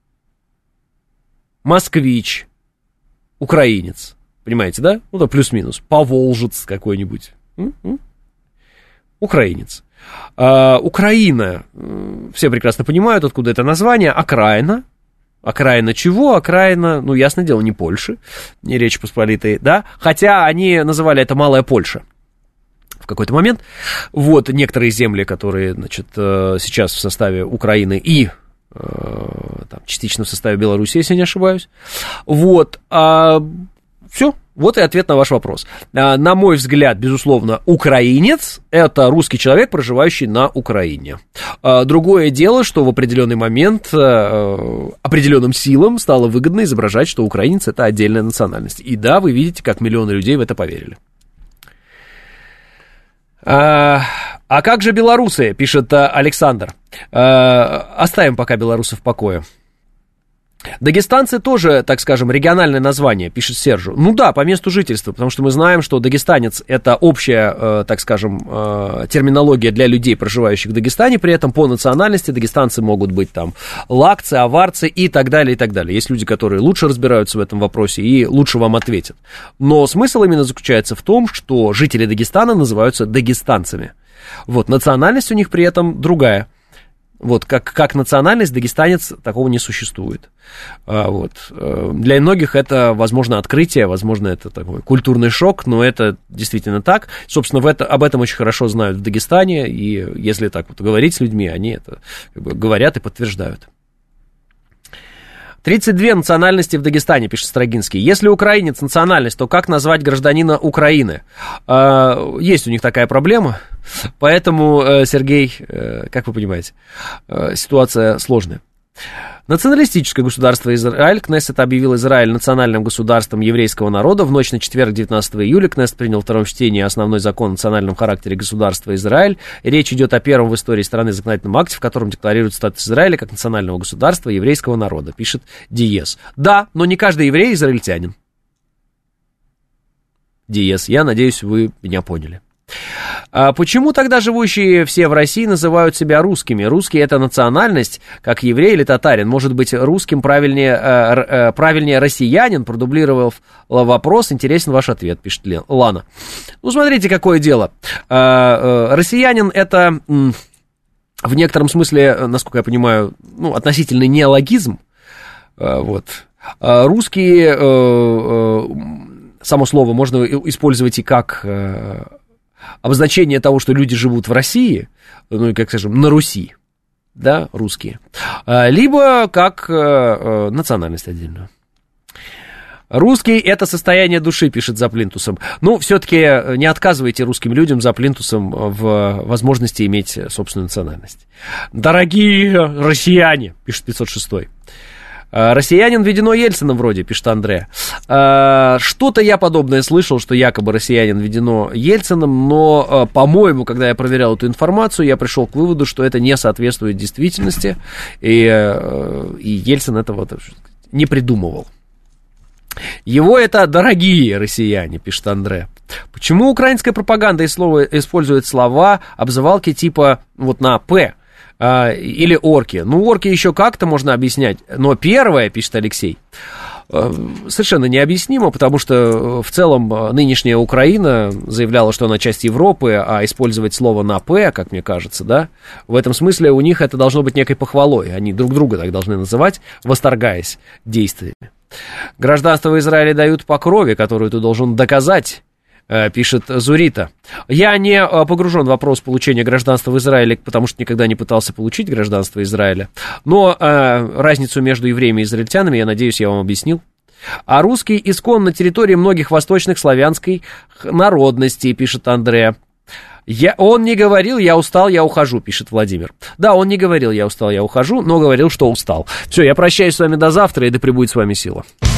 москвич, украинец. Понимаете, да? Ну, да, плюс-минус. Поволжец какой-нибудь. М-м? Украинец. А, Украина, все прекрасно понимают, откуда это название. Окраина. Окраина чего? Окраина, ну, ясное дело, не Польши, не Речи Посполитой, да? Хотя они называли это Малая Польша. В какой-то момент. Вот некоторые земли, которые, значит, сейчас в составе Украины и там, частично в составе Беларуси, если не ошибаюсь. Вот. А, все. Вот и ответ на ваш вопрос. На мой взгляд, безусловно, украинец – это русский человек, проживающий на Украине. Другое дело, что в определенный момент определенным силам стало выгодно изображать, что украинец – это отдельная национальность. И да, вы видите, как миллионы людей в это поверили. А, а как же белорусы, пишет Александр. А, оставим пока белорусов в покое. Дагестанцы тоже, так скажем, региональное название, пишет Сержу. Ну да, по месту жительства, потому что мы знаем, что дагестанец – это общая, э, так скажем, э, терминология для людей, проживающих в Дагестане, при этом по национальности дагестанцы могут быть там лакцы, аварцы и так далее, и так далее. Есть люди, которые лучше разбираются в этом вопросе и лучше вам ответят. Но смысл именно заключается в том, что жители Дагестана называются дагестанцами. Вот, национальность у них при этом другая. Вот, как, как национальность, дагестанец, такого не существует. А, вот. Для многих это, возможно, открытие, возможно, это такой культурный шок, но это действительно так. Собственно, в это, об этом очень хорошо знают в Дагестане, и если так вот говорить с людьми, они это как бы говорят и подтверждают. тридцать две национальности в Дагестане, пишет Строгинский. Если украинец национальность, то как назвать гражданина Украины? А, есть у них такая проблема, поэтому, Сергей, как вы понимаете, ситуация сложная. Националистическое государство Израиль. Кнессет объявил Израиль национальным государством еврейского народа. В ночь на четверг, девятнадцатого июля, Кнессет принял в втором чтении основной закон о национальном характере государства Израиль. Речь идет о первом в истории страны законодательном акте, в котором декларирует статус Израиля как национального государства еврейского народа, пишет Диес. Да, но не каждый еврей израильтянин. Диес, я надеюсь, вы меня поняли. А почему тогда живущие все в России называют себя русскими? Русский – это национальность, как еврей или татарин. Может быть, русским правильнее, э, э, правильнее россиянин? Продублировав вопрос, интересен ваш ответ, пишет Лана. Ну, смотрите, какое дело. Э, э, россиянин – это э, в некотором смысле, насколько я понимаю, ну, относительный неологизм. Э, вот. А русские, э, э, само слово можно использовать и как... Э, обозначение того, что люди живут в России, ну и, как скажем, на Руси, да, русские, либо как э, национальность отдельную. Русский – это состояние души, пишет за плинтусом. Ну, все-таки не отказывайте русским людям за плинтусом в возможности иметь собственную национальность. Дорогие россияне, пишет пятьсот шестой. Россиянин введено Ельцином вроде, пишет Андреа. Что-то я подобное слышал, что якобы россиянин введено Ельцином, но, по-моему, когда я проверял эту информацию, я пришел к выводу, что это не соответствует действительности, и, и Ельцин этого не придумывал. Его это дорогие россияне, пишет Андреа. Почему украинская пропаганда использует слова, обзывалки типа вот на «п»? Или орки. Ну, орки еще как-то можно объяснять. Но первое, пишет Алексей, совершенно необъяснимо, потому что в целом нынешняя Украина заявляла, что она часть Европы, а использовать слово на «п», как мне кажется, да, в этом смысле у них это должно быть некой похвалой. Они друг друга так должны называть, восторгаясь действиями. Гражданство в Израиле дают по крови, которую ты должен доказать, пишет Зурита. Я не погружен в вопрос получения гражданства в Израиле, потому что никогда не пытался получить гражданство Израиля. Но э, разницу между евреями и израильтянами, я надеюсь, я вам объяснил. А русский исконно на территории многих восточных славянской народностей, пишет Андреа. Я, он не говорил, я устал, я ухожу, пишет Владимир. Да, он не говорил, я устал, я ухожу, но говорил, что устал. Все, я прощаюсь с вами до завтра, и да пребудет с вами сила.